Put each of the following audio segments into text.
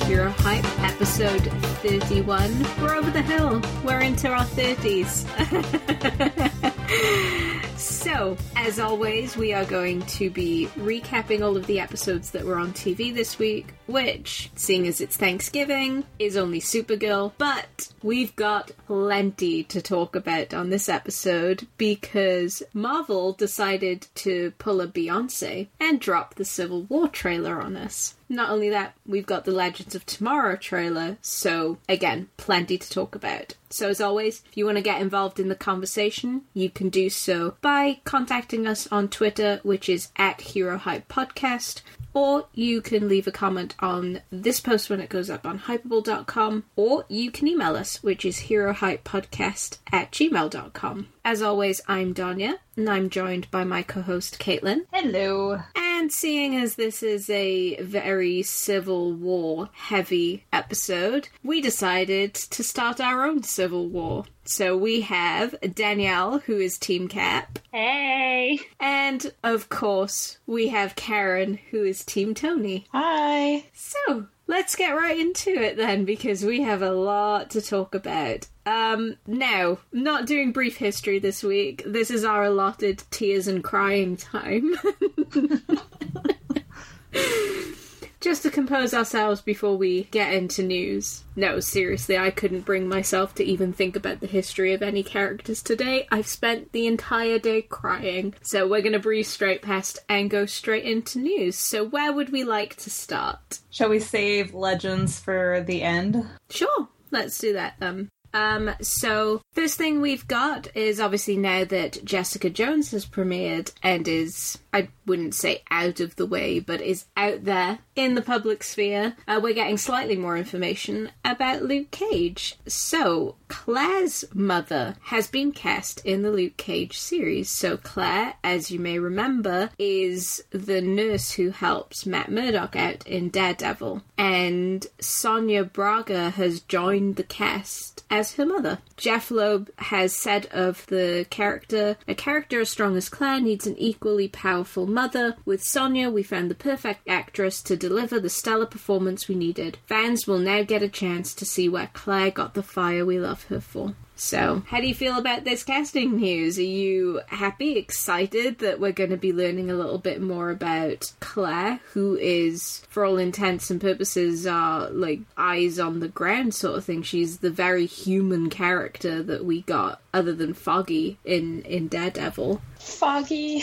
Hero Hype, episode 31. We're over the hill. We're into our 30s. So, as always, we are going to be recapping all of the episodes that were on TV this week, which, seeing as it's Thanksgiving, is only Supergirl, but we've got plenty to talk about on this episode because Marvel decided to pull a Beyonce and drop the Civil War trailer on us. Not only that, we've got the Legends of Tomorrow trailer, so again, plenty to talk about. So as always, if you want to get involved in the conversation, you can do so by contacting us on Twitter, which is @HeroHypePodcast, or you can leave a comment on this post when it goes up on Hypable.com, or you can email us, which is HeroHypePodcast@gmail.com. As always, I'm Danya, and I'm joined by my co-host Caitlin. Hello. And seeing as this is a very Civil War heavy episode, we decided to start our own Civil War. So we have Danielle, who is Team Cap. Hey! And, of course, we have Karen, who is Team Tony. Hi. So, let's get right into it then, because we have a lot to talk about. Now, not doing brief history this week. This is our allotted tears and crying time. Just to compose ourselves before we get into news. No, seriously, I couldn't bring myself to even think about the history of any characters today. I've spent the entire day crying. So we're going to breeze straight past and go straight into news. So where would we like to start? Shall we save Legends for the end? Sure, let's do that then. So first thing we've got is obviously now that Jessica Jones has premiered and is, I wouldn't say out of the way, but is out there in the public sphere, we're getting slightly more information about Luke Cage. So Claire's mother has been cast in the Luke Cage series. So Claire, as you may remember, is the nurse who helps Matt Murdock out in Daredevil. And Sonia Braga has joined the cast as her mother. Jeff Loeb has said of the character, a character as strong as Claire needs an equally powerful mother. With Sonia, we found the perfect actress to deliver the stellar performance we needed. Fans will now get a chance to see where Claire got the fire we love her for. So, how do you feel about this casting news? Are you happy, excited that we're going to be learning a little bit more about Claire, who is, for all intents and purposes, like, eyes on the ground sort of thing? She's the very human character that we got, other than Foggy in Daredevil. Foggy.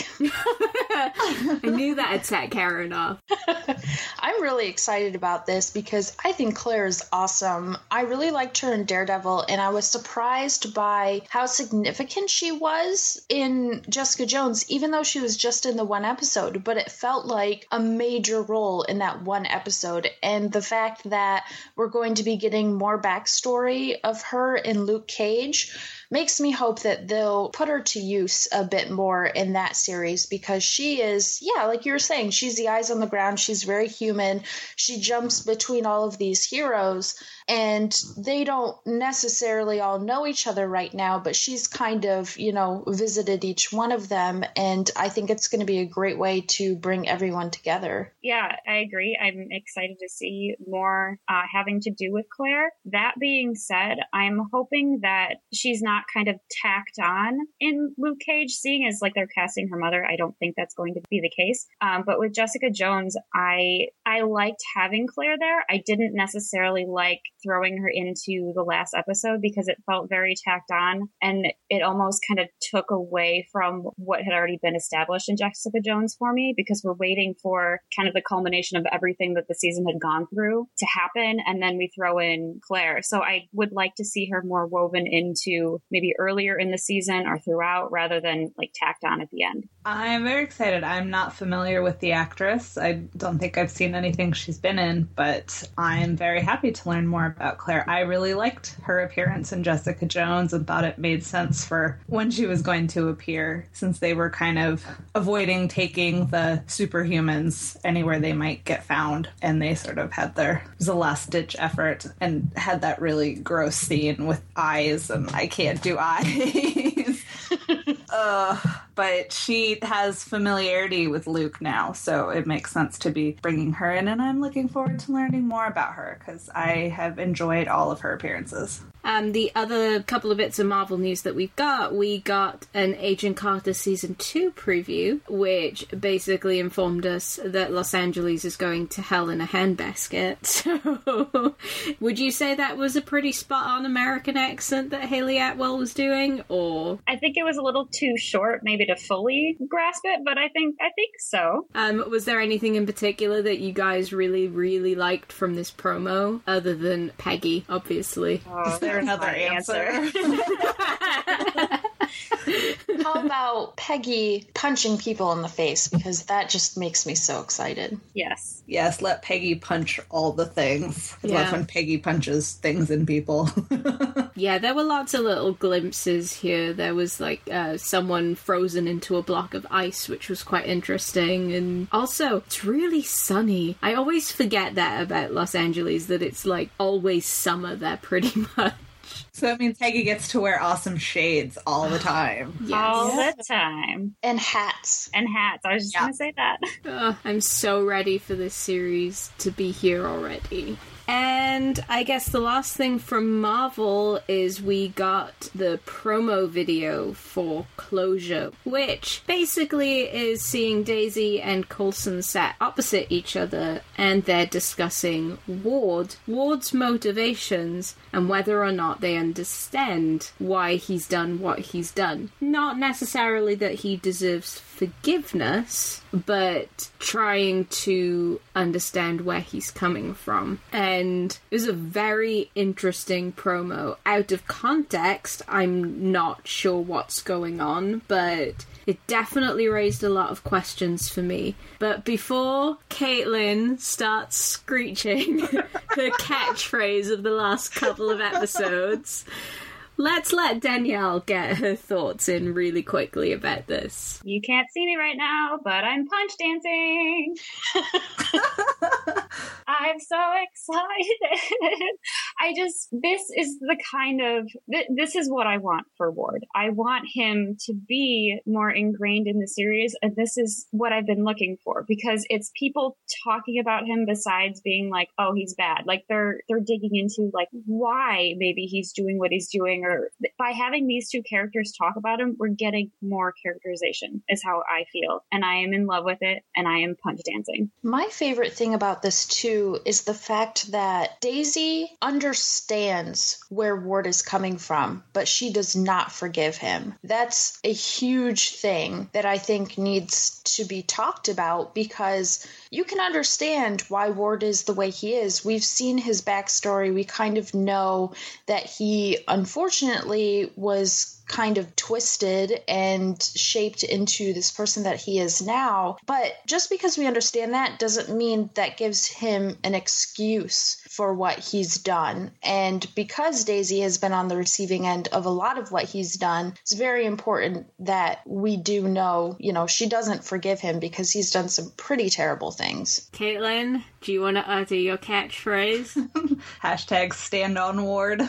I knew that had set Karen off. I'm really excited about this because I think Claire is awesome. I really liked her in Daredevil, and I was surprised by how significant she was in Jessica Jones, even though she was just in the one episode. But it felt like a major role in that one episode. And the fact that we're going to be getting more backstory of her in Luke Cage makes me hope that they'll put her to use a bit more in that series, because she is, yeah, like you were saying, she's the eyes on the ground. She's very human. She jumps between all of these heroes, and they don't necessarily all know each other right now, but she's kind of, visited each one of them, and I think it's going to be a great way to bring everyone together. Yeah, I agree. I'm excited to see more having to do with Claire. That being said, I'm hoping that she's not kind of tacked on in Luke Cage, seeing as like they're casting her mother. I don't think that's going to be the case. But with Jessica Jones, I liked having Claire there. I didn't necessarily like throwing her into the last episode because it felt very tacked on, and it almost kind of took away from what had already been established in Jessica Jones for me, because we're waiting for kind of the culmination of everything that the season had gone through to happen, and then we throw in Claire. So I would like to see her more woven into maybe earlier in the season or throughout, rather than like tacked on at the end. I'm very excited. I'm not familiar with the actress. I don't think I've seen anything she's been in, but I'm very happy to learn more about Claire. I really liked her appearance in Jessica Jones and thought it made sense for when she was going to appear, since they were kind of avoiding taking the superhumans anywhere they might get found, and they sort of had it was a last-ditch effort and had that really gross scene with eyes, and I can't do eyes. but she has familiarity with Luke now, so it makes sense to be bringing her in, and I'm looking forward to learning more about her, because I have enjoyed all of her appearances. The other couple of bits of Marvel news that we got an Agent Carter Season 2 preview, which basically informed us that Los Angeles is going to hell in a handbasket. So, would you say that was a pretty spot-on American accent that Haley Atwell was doing, or? I think it was a little too short, maybe to fully grasp it, but I think so. Was there anything in particular that you guys really, really liked from this promo, other than Peggy, obviously? Is there another answer? How about Peggy punching people in the face? Because that just makes me so excited. Yes. Yes, let Peggy punch all the things. I love when Peggy punches things in people. Yeah, there were lots of little glimpses here. There was, like, someone frozen into a block of ice, which was quite interesting. And also, it's really sunny. I always forget that about Los Angeles, that it's, like, always summer there, pretty much. So that means Peggy gets to wear awesome shades all the time. Yes. All the time. And hats. And hats. I was just going to say that. I'm so ready for this series to be here already. And I guess the last thing from Marvel is we got the promo video for Closure, which basically is seeing Daisy and Coulson sat opposite each other, and they're discussing Ward's motivations, and whether or not they understand why he's done what he's done. Not necessarily that he deserves forgiveness, but trying to understand where he's coming from. And it was a very interesting promo. Out of context, I'm not sure what's going on, but it definitely raised a lot of questions for me. But before Caitlin starts screeching her catchphrase of the last couple of episodes, let's let Danielle get her thoughts in really quickly about this. You can't see me right now, but I'm punch dancing. I'm so excited. This is what I want for Ward. I want him to be more ingrained in the series, and this is what I've been looking for, because it's people talking about him besides being like, oh, he's bad. Like, they're digging into, like, why maybe he's doing what he's doing, or by having these two characters talk about him, we're getting more characterization, is how I feel. And I am in love with it, and I am punch dancing. My favorite thing about this, too, is the fact that Daisy understands where Ward is coming from, but she does not forgive him. That's a huge thing that I think needs to be talked about, because you can understand why Ward is the way he is. We've seen his backstory. We kind of know that he, unfortunately, was kind of twisted and shaped into this person that he is now. But just because we understand that doesn't mean that gives him an excuse for what he's done. And because Daisy has been on the receiving end of a lot of what he's done, it's very important that we do know, she doesn't forgive him because he's done some pretty terrible things. Caitlin, do you want to utter your catchphrase? Hashtag stand on Ward.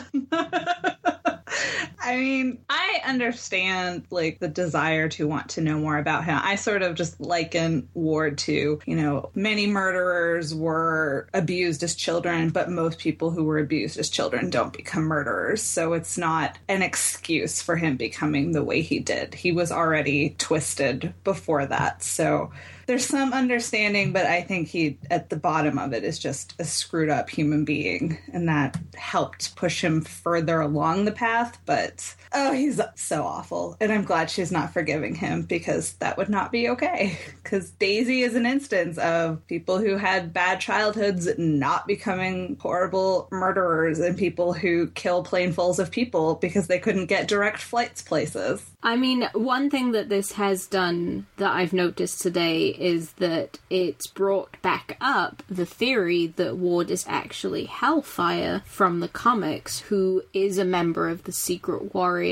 I mean, I understand, like, the desire to want to know more about him. I sort of just liken Ward to, many murderers were abused as children, but most people who were abused as children don't become murderers. So it's not an excuse for him becoming the way he did. He was already twisted before that. So there's some understanding, but I think he, at the bottom of it, is just a screwed up human being, and that helped push him further along the path. But, he's so awful, and I'm glad she's not forgiving him, because that would not be okay. Because Daisy is an instance of people who had bad childhoods not becoming horrible murderers, and people who kill planefuls of people because they couldn't get direct flights places. I mean, one thing that this has done that I've noticed today is that it's brought back up the theory that Ward is actually Hellfire from the comics, who is a member of the Secret Warriors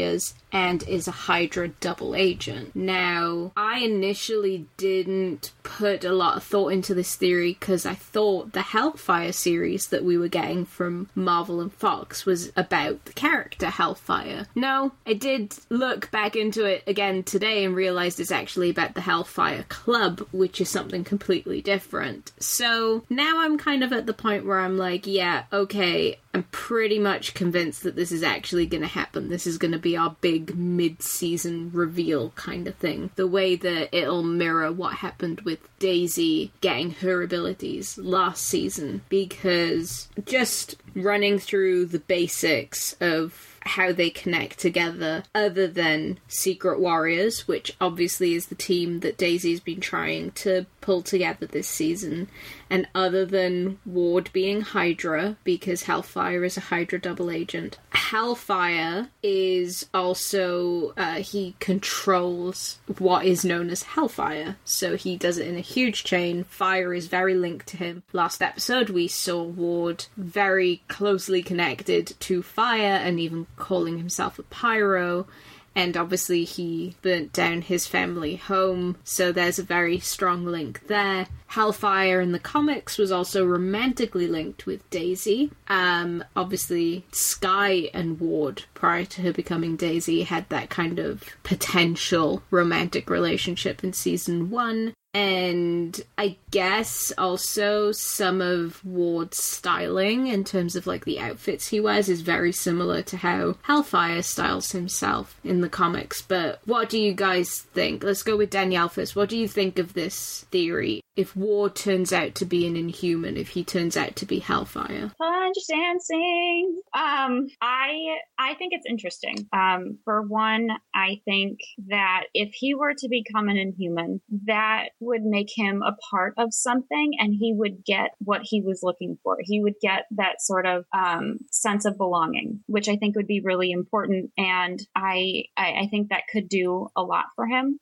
and is a Hydra double agent. Now, I initially didn't put a lot of thought into this theory because I thought the Hellfire series that we were getting from Marvel and Fox was about the character Hellfire. No, I did look back into it again today and realised it's actually about the Hellfire Club, which is something completely different. So now I'm kind of at the point where I'm like, yeah, okay, I'm pretty much convinced that this is actually going to happen. This is going to be our big mid-season reveal kind of thing. The way that it'll mirror what happened with Daisy getting her abilities last season. Because just running through the basics of how they connect together, other than Secret Warriors, which obviously is the team that Daisy's been trying to pull together this season, and other than Ward being Hydra, because Hellfire is a Hydra double agent. Hellfire is also, he controls what is known as Hellfire, so he does it in a huge chain. Fire is very linked to him. Last episode we saw Ward very closely connected to fire and even calling himself a pyro, and obviously he burnt down his family home, so there's a very strong link there. Hellfire in the comics was also romantically linked with Daisy. Obviously Skye and Ward, prior to her becoming Daisy, had that kind of potential romantic relationship in season 1. And I guess also some of Ward's styling in terms of like the outfits he wears is very similar to how Hellfire styles himself in the comics. But what do you guys think? Let's go with Danielle first. What do you think of this theory? If Ward turns out to be an Inhuman, if he turns out to be Hellfire? Punch dancing. I think it's interesting. For one, I think that if he were to become an Inhuman, that would make him a part of something, and he would get what he was looking for. He would get that sort of sense of belonging, which I think would be really important, and I think that could do a lot for him.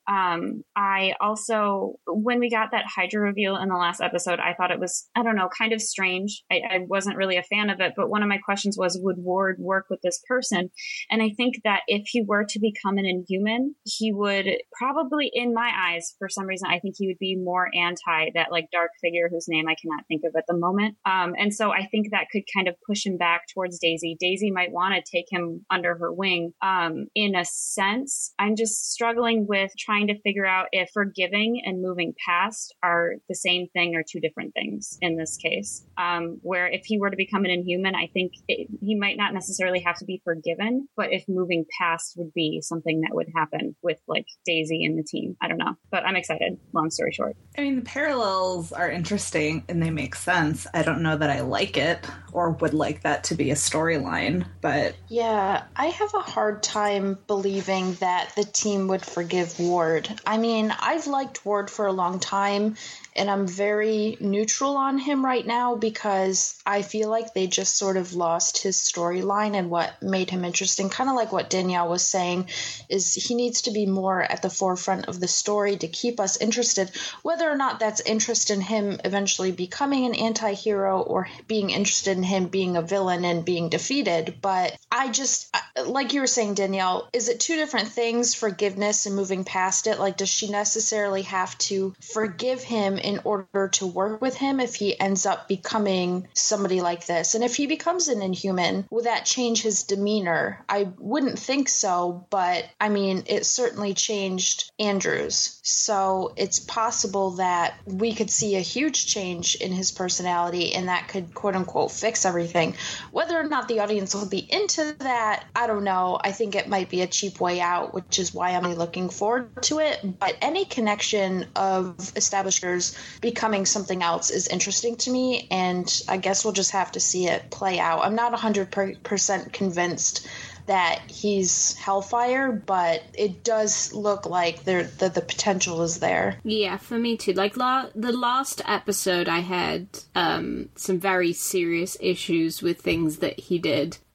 I also, when we got that Hydra reveal in the last episode, I thought it was, I don't know, kind of strange. I wasn't really a fan of it, but one of my questions was, would Ward work with this person? And I think that if he were to become an Inhuman, he would probably, in my eyes, for some reason, I think he would be more anti that like dark figure whose name I cannot think of at the moment. And so I think that could kind of push him back towards Daisy. Daisy might want to take him under her wing. In a sense, I'm just struggling with trying to figure out if forgiving and moving past are the same thing or two different things in this case. Where if he were to become an Inhuman, I think he might not necessarily have to be forgiven, but if moving past would be something that would happen with like Daisy and the team. I don't know, but I'm excited. Long story short. I mean, the parallels are interesting and they make sense. I don't know that I like it or would like that to be a storyline, but... Yeah, I have a hard time believing that the team would forgive Ward. I mean, I've liked Ward for a long time, and I'm very neutral on him right now because I feel like they just sort of lost his storyline and what made him interesting. Kind of like what Danielle was saying, is he needs to be more at the forefront of the story to keep us interested, whether or not that's interest in him eventually becoming an anti-hero or being interested in him being a villain and being defeated. But I just, like you were saying, Danielle, is it two different things, forgiveness and moving past it? Like, does she necessarily have to forgive him in order to work with him if he ends up becoming somebody like this? And if he becomes an Inhuman, will that change his demeanor? I wouldn't think so, but I mean, it certainly changed Andrew's. So it's possible that we could see a huge change in his personality and that could quote unquote fix everything. Whether or not the audience will be into that, I don't know. I think it might be a cheap way out, which is why I'm really looking forward to it. But any connection of establishers becoming something else is interesting to me, and I guess we'll just have to see it play out. I'm not 100% convinced that he's Hellfire, but it does look like the potential is there. Yeah, for me too. Like the last episode, I had some very serious issues with things that he did.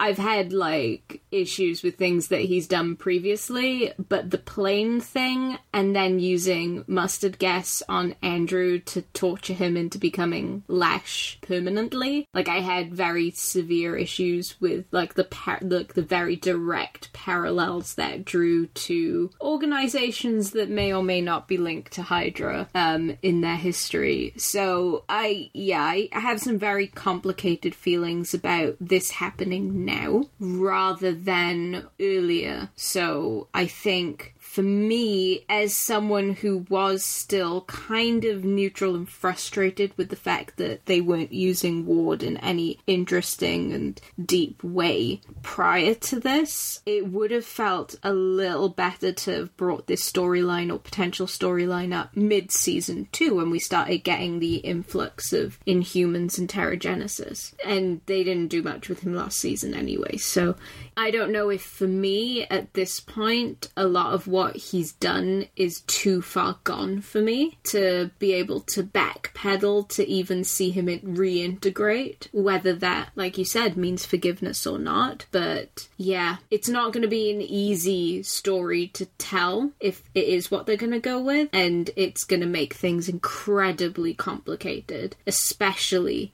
I've had, like, issues with things that he's done previously, but the plane thing, and then using mustard gas on Andrew to torture him into becoming Lash permanently, like, I had very severe issues with, like, the very direct parallels that drew to organizations that may or may not be linked to Hydra in their history. So I have some very complicated feelings about this happening now rather than earlier. So I think, for me, as someone who was still kind of neutral and frustrated with the fact that they weren't using Ward in any interesting and deep way prior to this, it would have felt a little better to have brought this storyline or potential storyline up mid-season 2 when we started getting the influx of Inhumans and Terrigenesis. And they didn't do much with him last season anyway, so I don't know if, for me, at this point, a lot of what he's done is too far gone for me to be able to backpedal to even see him reintegrate, whether that, like you said, means forgiveness or not. But yeah, it's not going to be an easy story to tell if it is what they're going to go with, and it's going to make things incredibly complicated, especially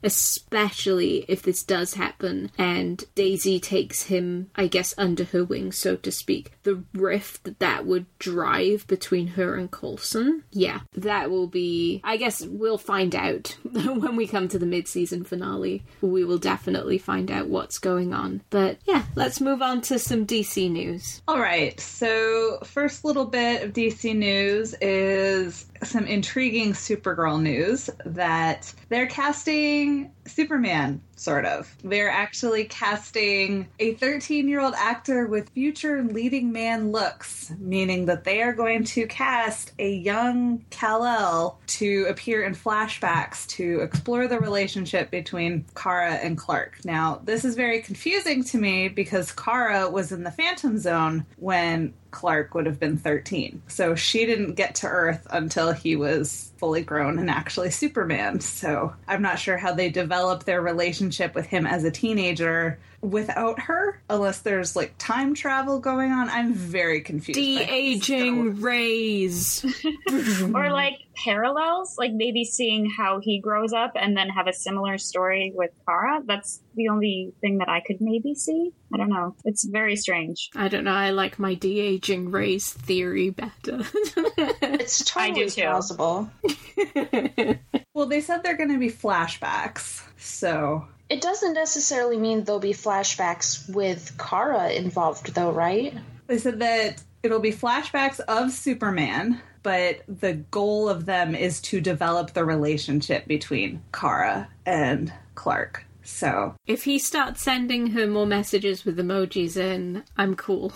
if this does happen and Daisy takes him, I guess, under her wing, so to speak. The rift that would drive between her and Coulson, yeah, that will be, I guess we'll find out when we come to the mid-season finale. We will definitely find out what's going on. But yeah, let's move on to some DC news. All right, so first little bit of DC news is some intriguing Supergirl news that they're casting Superman, sort of. They're actually casting a 13-year-old actor with future leading man looks, meaning that they are going to cast a young Kal-El to appear in flashbacks to explore the relationship between Kara and Clark. Now, this is very confusing to me because Kara was in the Phantom Zone when Clark would have been 13. So she didn't get to Earth until he was fully grown and actually Superman. So I'm not sure how they develop their relationship with him as a teenager without her, unless there's like time travel going on. I'm very confused. De-aging rays. Or like parallels, like maybe seeing how he grows up and then have a similar story with Kara. That's the only thing that I could maybe see. I don't know. It's very strange. I don't know. I like my de-aging rays theory better. It's totally plausible. Well, they said they're going to be flashbacks, so... It doesn't necessarily mean there'll be flashbacks with Kara involved, though, right? They said that it'll be flashbacks of Superman, but the goal of them is to develop the relationship between Kara and Clark. So if he starts sending her more messages with emojis in, I'm cool.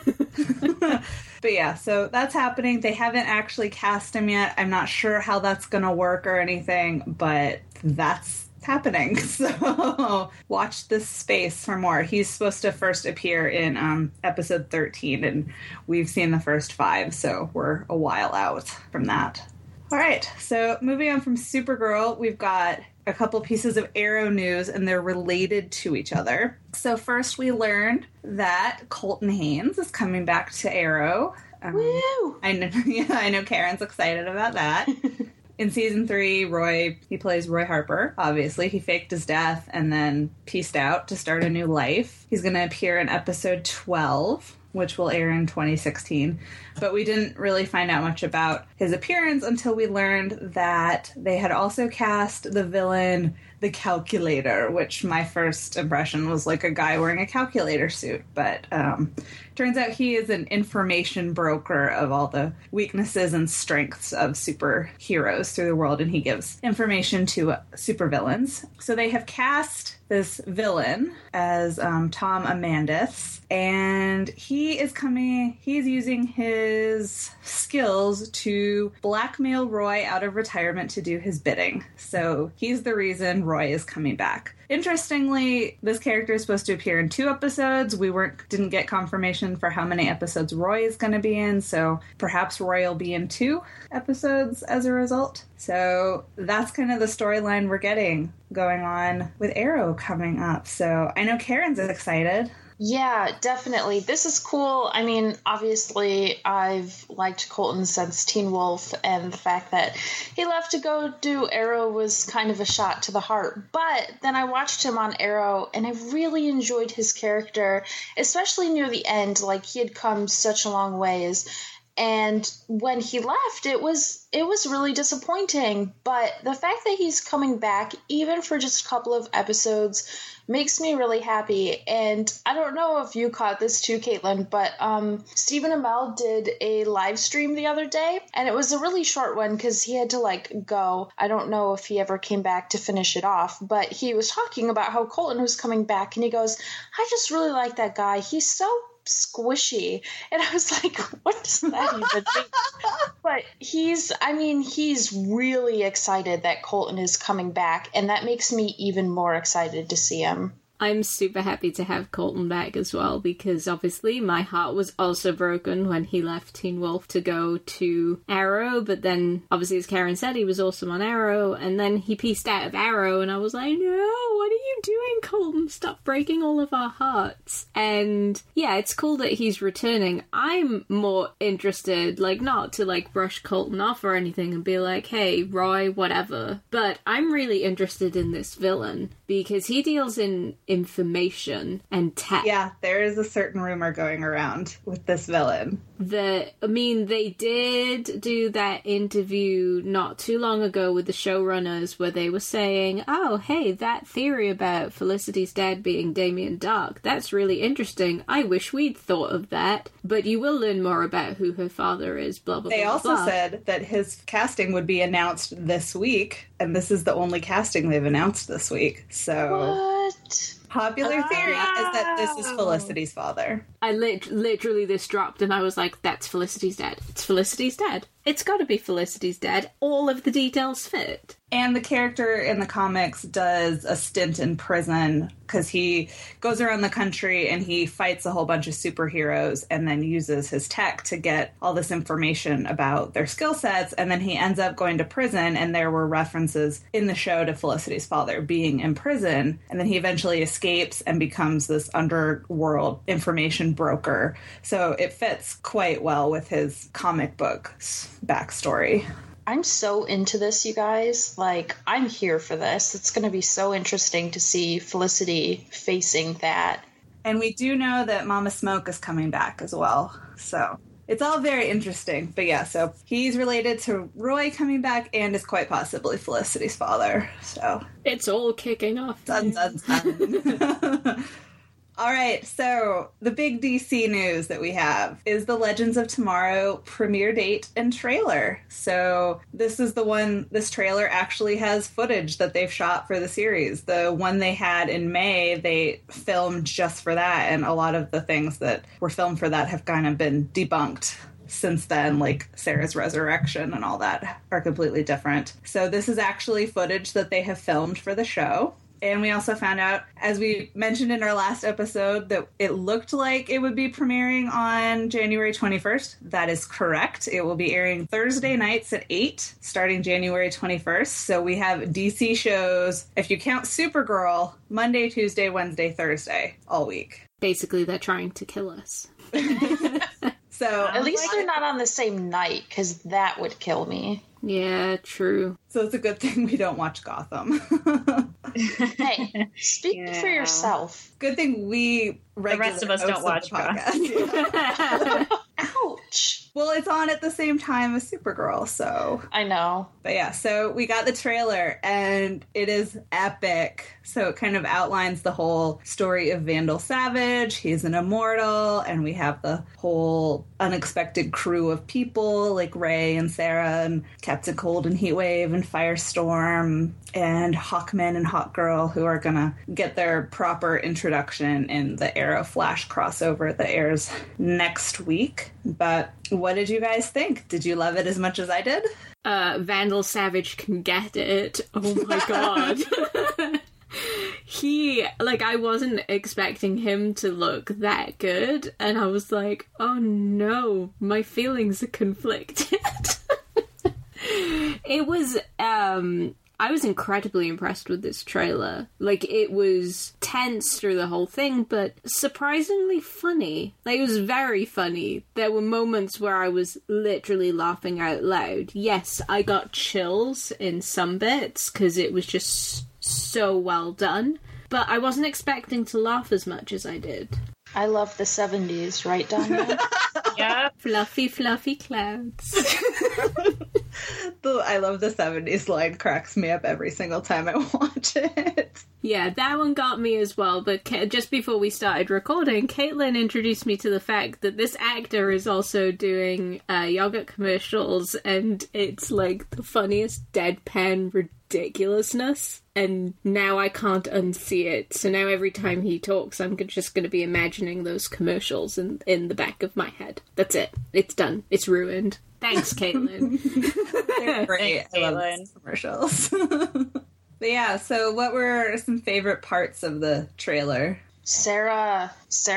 But yeah, so that's happening. They haven't actually cast him yet. I'm not sure how that's going to work or anything, but that's happening. So watch this space for more. He's supposed to first appear in episode 13, and we've seen the first 5, so we're a while out from that. All right, so moving on from Supergirl, we've got a couple pieces of Arrow news, and they're related to each other. So first, we learned that Colton Haynes is coming back to Arrow. Woo! I know Karen's excited about that. In season 3, he plays Roy Harper. Obviously, he faked his death and then peaced out to start a new life. He's going to appear in episode 12, which will air in 2016. But we didn't really find out much about his appearance until we learned that they had also cast the villain, the Calculator, which my first impression was like a guy wearing a calculator suit. But turns out he is an information broker of all the weaknesses and strengths of superheroes through the world, and he gives information to supervillains. So they have cast this villain as Tom Amandis, and he's using his skills to blackmail Roy out of retirement to do his bidding. So he's the reason Roy is coming back. Interestingly, this character is supposed to appear in 2 episodes. We didn't get confirmation for how many episodes Roy is going to be in, so perhaps Roy will be in 2 episodes as a result. So that's kind of the storyline we're getting going on with Arrow coming up. So I know Karen's excited. Yeah, definitely. This is cool. I mean, obviously, I've liked Colton since Teen Wolf, and the fact that he left to go do Arrow was kind of a shot to the heart. But then I watched him on Arrow, and I really enjoyed his character, especially near the end. Like, he had come such a long ways. And when he left, it was really disappointing. But the fact that he's coming back, even for just a couple of episodes, makes me really happy. And I don't know if you caught this too, Caitlin, but Stephen Amell did a live stream the other day, and it was a really short one because he had to go. I don't know if he ever came back to finish it off, but he was talking about how Colton was coming back, and he goes, I just really like that guy. He's so squishy. And I was like, what does that even mean? But he's really excited that Colton is coming back, and that makes me even more excited to see him. I'm super happy to have Colton back as well, because obviously my heart was also broken when he left Teen Wolf to go to Arrow, but then obviously, as Karen said, he was awesome on Arrow, and then he pieced out of Arrow, and I was like, no, what are you doing, Colton? Stop breaking all of our hearts. And yeah, it's cool that he's returning. I'm more interested, not to brush Colton off or anything and be like, hey, Roy, whatever, but I'm really interested in this villain, because he deals in information and tech. Yeah, there is a certain rumor going around with this villain. They did do that interview not too long ago with the showrunners where they were saying, oh, hey, that theory about Felicity's dad being Damien Dark, that's really interesting. I wish we'd thought of that. But you will learn more about who her father is, blah, blah, blah. They also blah. said that his casting would be announced this week, and this is the only casting they've announced this week. So... What? Popular theory is that this is Felicity's father. I literally this dropped and I was like, that's Felicity's dad. It's Felicity's dad. It's got to be Felicity's dad. All of the details fit. And the character in the comics does a stint in prison because he goes around the country and he fights a whole bunch of superheroes and then uses his tech to get all this information about their skill sets. And then he ends up going to prison, and there were references in the show to Felicity's father being in prison. And then he eventually escapes and becomes this underworld information broker. So it fits quite well with his comic book's backstory. I'm so into this, you guys. I'm here for this. It's going to be so interesting to see Felicity facing that. And we do know that Mama Smoke is coming back as well. So it's all very interesting. But yeah, so he's related to Roy coming back and is quite possibly Felicity's father. So it's all kicking off. Dun, dun, dun. All right, so the big DC news that we have is the Legends of Tomorrow premiere date and trailer. So this trailer actually has footage that they've shot for the series. The one they had in May, they filmed just for that, and a lot of the things that were filmed for that have kind of been debunked since then, like Sarah's resurrection and all that are completely different. So this is actually footage that they have filmed for the show. And we also found out, as we mentioned in our last episode, that it looked like it would be premiering on January 21st. That is correct. It will be airing Thursday nights at 8, starting January 21st. So we have DC shows, if you count Supergirl, Monday, Tuesday, Wednesday, Thursday, all week. Basically, they're trying to kill us. So at least they're not on the same night, because that would kill me. Yeah, true. So it's a good thing we don't watch Gotham. Hey, speak for yourself. Good thing the rest of us don't watch Gotham. Ouch. Well, it's on at the same time as Supergirl, so... I know. But yeah, so we got the trailer, and it is epic. So it kind of outlines the whole story of Vandal Savage. He's an immortal, and we have the whole unexpected crew of people, like Ray and Sarah, and Captain Cold and Heatwave, and Firestorm, and Hawkman and Hawkgirl, who are gonna get their proper introduction in the Arrow Flash crossover that airs next week. But what did you guys think? Did you love it as much as I did? Vandal Savage can get it. Oh my god. I wasn't expecting him to look that good, and I was like, oh no, my feelings are conflicted. It was, I was incredibly impressed with this trailer. Like, it was tense through the whole thing, but surprisingly funny. Like, it was very funny. There were moments where I was literally laughing out loud. Yes, I got chills in some bits, because it was just so well done. But I wasn't expecting to laugh as much as I did. I love the 70s, right, Danya? Yeah. Fluffy, fluffy clouds. I love the 70s line, cracks me up every single time I watch it. Yeah, that one got me as well, but just before we started recording, Caitlin introduced me to the fact that this actor is also doing yogurt commercials, and it's like the funniest deadpan ridiculousness, and now I can't unsee it. So now every time he talks, I'm just going to be imagining those commercials in the back of my head. That's it. It's done. It's ruined. Thanks, Caitlin. They're great. Thanks, I love Caitlin. those commercials. But yeah, so what were some favorite parts of the trailer? Sarah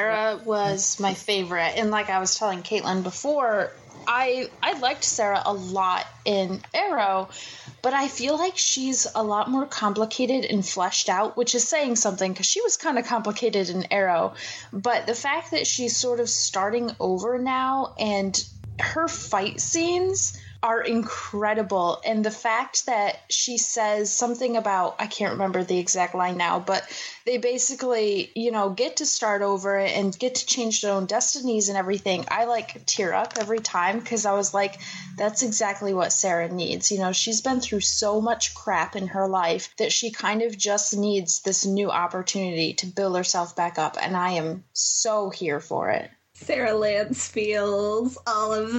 was my favorite. And like I was telling Caitlin before, I liked Sarah a lot in Arrow, but I feel like she's a lot more complicated and fleshed out, which is saying something because she was kind of complicated in Arrow. But the fact that she's sort of starting over now and her fight scenes are incredible, and the fact that she says something about, I can't remember the exact line now, but they basically, get to start over and get to change their own destinies and everything. I tear up every time because I was like, that's exactly what Sarah needs. She's been through so much crap in her life that she kind of just needs this new opportunity to build herself back up, and I am so here for it. Sarah Lance feels all of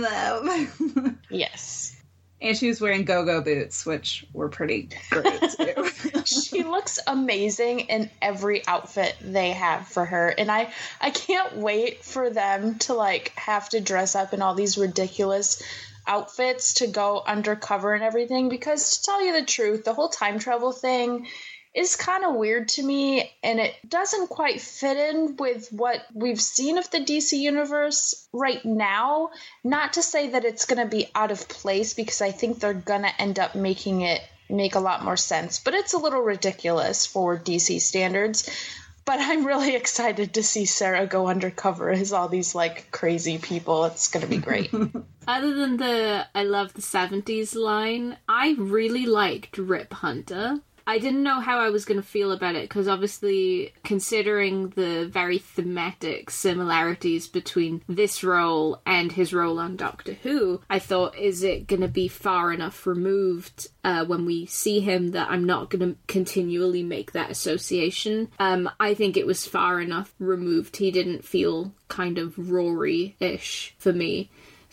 them. Yes. And she was wearing go-go boots, which were pretty great, too. She looks amazing in every outfit they have for her. And I can't wait for them to, have to dress up in all these ridiculous outfits to go undercover and everything. Because to tell you the truth, the whole time travel thing is kind of weird to me, and it doesn't quite fit in with what we've seen of the DC universe right now. Not to say that it's going to be out of place, because I think they're going to end up making it make a lot more sense, but it's a little ridiculous for DC standards. But I'm really excited to see Sarah go undercover as all these crazy people. It's going to be great. Other than I love the 70s line, I really liked Rip Hunter. I didn't know how I was going to feel about it, because obviously, considering the very thematic similarities between this role and his role on Doctor Who, I thought, is it going to be far enough removed when we see him that I'm not going to continually make that association? I think it was far enough removed. He didn't feel kind of Rory-ish for me.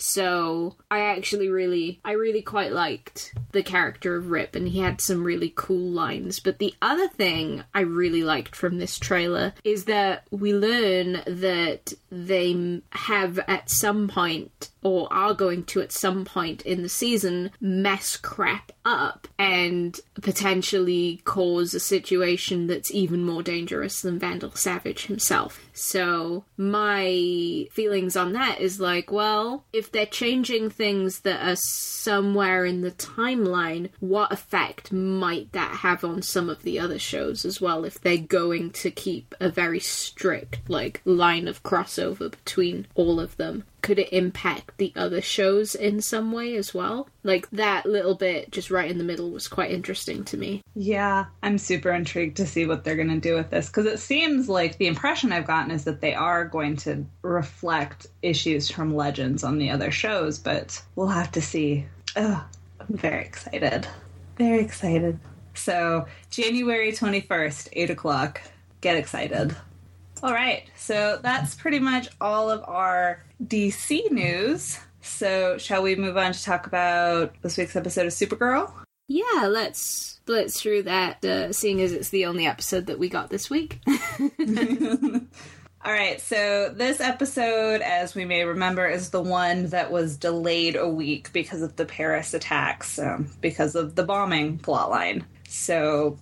So I really quite liked the character of Rip, and he had some really cool lines. But the other thing I really liked from this trailer is that we learn that they have at some point, or are going to at some point in the season, mess crap up and potentially cause a situation that's even more dangerous than Vandal Savage himself. So my feelings on that is well, if they're changing things that are somewhere in the timeline, what effect might that have on some of the other shows as well, if they're going to keep a very strict line of crossover between all of them? Could it impact the other shows in some way as well? That little bit just right in the middle was quite interesting to me. Yeah, I'm super intrigued to see what they're going to do with this, because it seems like the impression I've gotten is that they are going to reflect issues from Legends on the other shows, but we'll have to see. Oh, I'm very excited. Very excited. So, January 21st, 8 o'clock. Get excited. All right, so that's pretty much all of our DC news. So shall we move on to talk about this week's episode of Supergirl? Yeah, let's blitz through that, seeing as it's the only episode that we got this week. All right, so this episode, as we may remember, is the one that was delayed a week because of the Paris attacks, because of the bombing plotline. So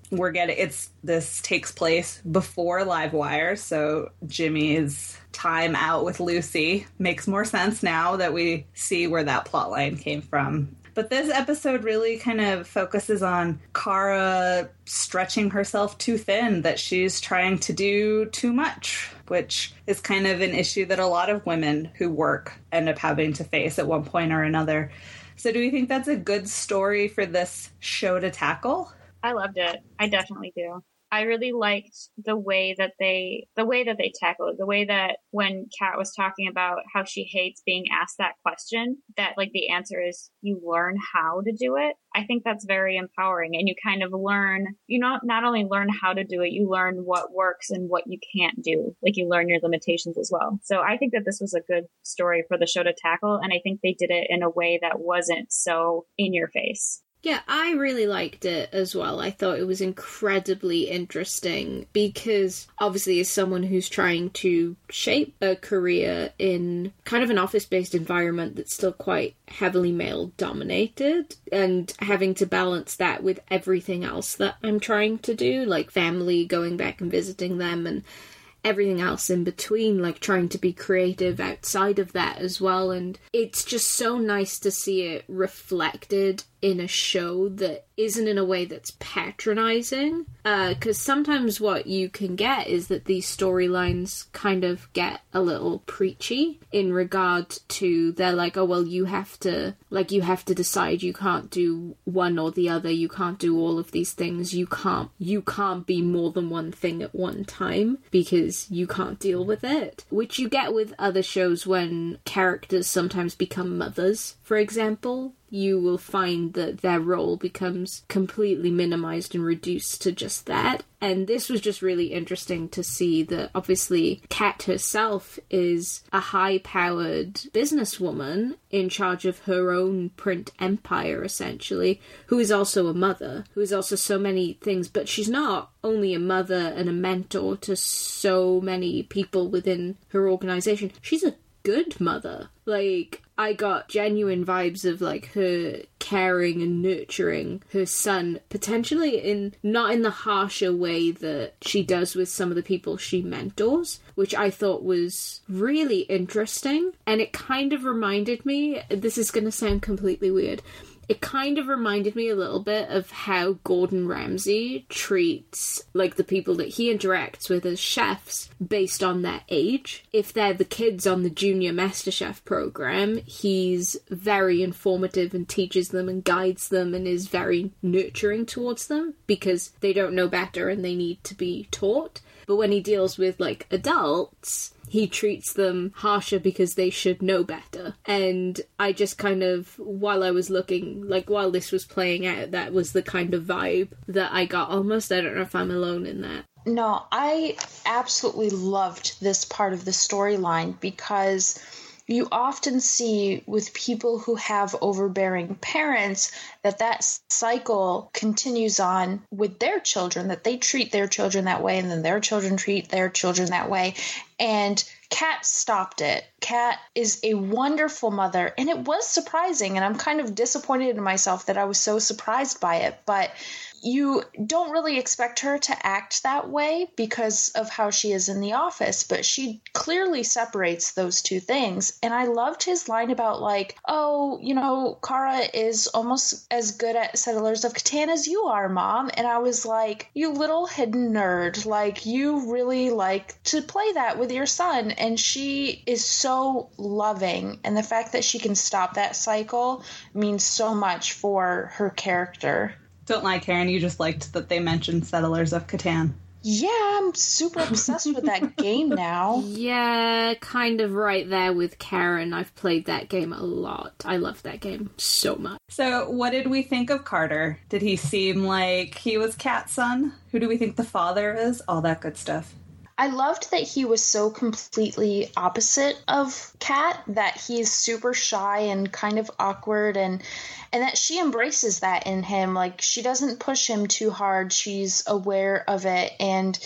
this takes place before Livewire, so Jimmy's time out with Lucy makes more sense now that we see where that plotline came from. But this episode really kind of focuses on Kara stretching herself too thin, that she's trying to do too much, which is kind of an issue that a lot of women who work end up having to face at one point or another. So do we think that's a good story for this show to tackle? I loved it. I definitely do. I really liked the way that they tackle it. The way that when Kat was talking about how she hates being asked that question, that like the answer is you learn how to do it. I think that's very empowering, and you kind of learn, not only learn how to do it, you learn what works and what you can't do. Like you learn your limitations as well. So I think that this was a good story for the show to tackle, and I think they did it in a way that wasn't so in your face. Yeah, I really liked it as well. I thought it was incredibly interesting because obviously as someone who's trying to shape a career in kind of an office-based environment that's still quite heavily male-dominated, and having to balance that with everything else that I'm trying to do, like family, going back and visiting them, and everything else in between, like trying to be creative outside of that as well. And it's just so nice to see it reflected in a show that isn't in a way that's patronizing, because sometimes what you can get is that these storylines kind of get a little preachy in regard to, they're like, oh well, you have to decide, you can't do one or the other, you can't do all of these things, you can't be more than one thing at one time because you can't deal with it, which you get with other shows when characters sometimes become mothers, for example. You will find that their role becomes completely minimized and reduced to just that. And this was just really interesting to see that obviously Kat herself is a high-powered businesswoman in charge of her own print empire, essentially, who is also a mother, who is also so many things, but she's not only a mother and a mentor to so many people within her organization. She's a good mother. Like, I got genuine vibes of like her caring and nurturing her son, potentially not in the harsher way that she does with some of the people she mentors, which I thought was really interesting. And it kind of reminded me, this is going to sound completely weird, it kind of reminded me a little bit of how Gordon Ramsay treats, like, the people that he interacts with as chefs based on their age. If they're the kids on the Junior MasterChef program, he's very informative and teaches them and guides them and is very nurturing towards them because they don't know better and they need to be taught. But when he deals with, like, adults, he treats them harsher because they should know better. And I just kind of, while I was looking, like while this was playing out, that was the kind of vibe that I got almost. I don't know if I'm alone in that. No, I absolutely loved this part of the storyline because you often see with people who have overbearing parents that cycle continues on with their children, that they treat their children that way and then their children treat their children that way. And Kat stopped it. Kat is a wonderful mother, and it was surprising, and I'm kind of disappointed in myself that I was so surprised by it, but you don't really expect her to act that way because of how she is in the office, but she clearly separates those two things. And I loved his line about like, oh, Kara is almost as good at Settlers of Catan as you are, Mom. And I was like, you little hidden nerd, like you really like to play that with your son. And she is so loving. And the fact that she can stop that cycle means so much for her character. Don't lie, Karen, you just liked that they mentioned Settlers of Catan. Yeah, I'm super obsessed with that game now. Yeah, kind of right there with Karen. I've played that game a lot. I love that game so much. So, what did we think of Carter? Did he seem like he was Kat's son? Who do we think the father is? All that good stuff. I loved that he was so completely opposite of Kat, that he's super shy and kind of awkward, and that she embraces that in him. Like, she doesn't push him too hard. She's aware of it, and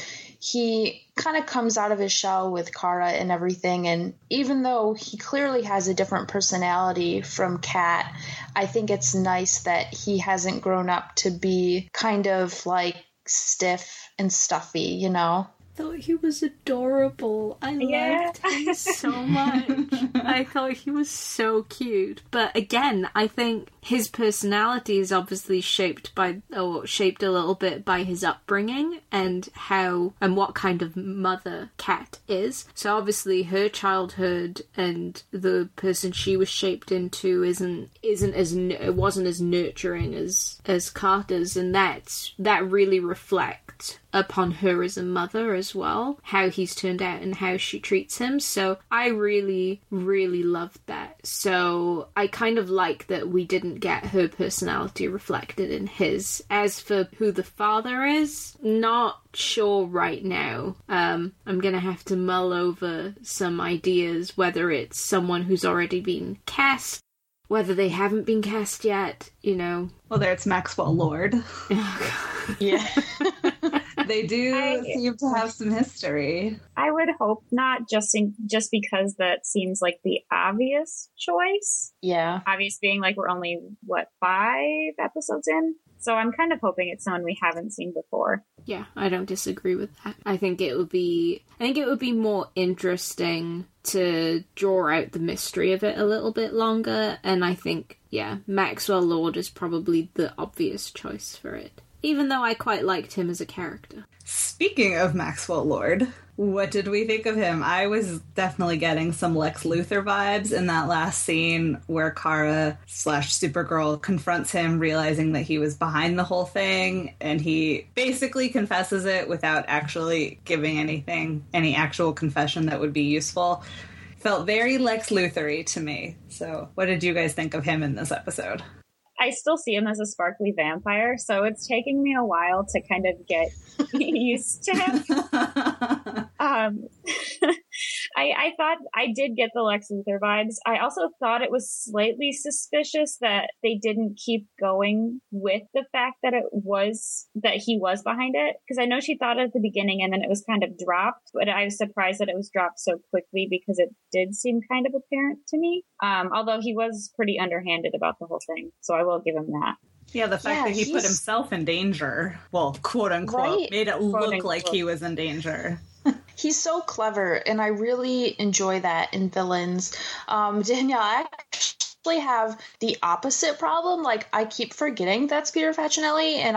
he kind of comes out of his shell with Kara and everything. And even though he clearly has a different personality from Kat, I think it's nice that he hasn't grown up to be kind of like stiff and stuffy, you know? Thought he was adorable. I loved him so much. I thought he was so cute. But again, I think his personality is obviously shaped a little bit by his upbringing and what kind of mother Kat is. So obviously her childhood and the person she was shaped into wasn't as nurturing as Carter's, and that really reflects upon her as a mother as well, how he's turned out and how she treats him. So I really, really loved that. So I kind of like that we didn't get her personality reflected in his. As for who the father is, not sure right now. I'm gonna have to mull over some ideas, whether it's someone who's already been cast, whether they haven't been cast yet, you know. Well, it's Maxwell Lord. Yeah. They do seem to have some history. I would hope not, just because that seems like the obvious choice. Yeah. Obvious being like we're only, 5 episodes in? So I'm kind of hoping it's someone we haven't seen before. Yeah, I don't disagree with that. I think it would be more interesting to draw out the mystery of it a little bit longer, and I think, Maxwell Lord is probably the obvious choice for it. Even though I quite liked him as a character. Speaking of Maxwell Lord, what did we think of him? I was definitely getting some Lex Luthor vibes in that last scene where Kara / Supergirl confronts him, realizing that he was behind the whole thing, and he basically confesses it without actually giving any actual confession that would be useful. Felt very Lex Luthor-y to me. So what did you guys think of him in this episode? I still see him as a sparkly vampire, so it's taking me a while to kind of get used to him. I thought I did get the Lex Luthor vibes. I also thought it was slightly suspicious that they didn't keep going with the fact that he was behind it. Because I know she thought at the beginning and then it was kind of dropped, but I was surprised that it was dropped so quickly because it did seem kind of apparent to me. Although he was pretty underhanded about the whole thing, so I will give him that. Yeah, the fact that he put himself in danger, well, quote unquote, right? Made it look like he was in danger. He's so clever, and I really enjoy that in villains. Danielle, I actually have the opposite problem. Like, I keep forgetting that's Peter Facinelli, and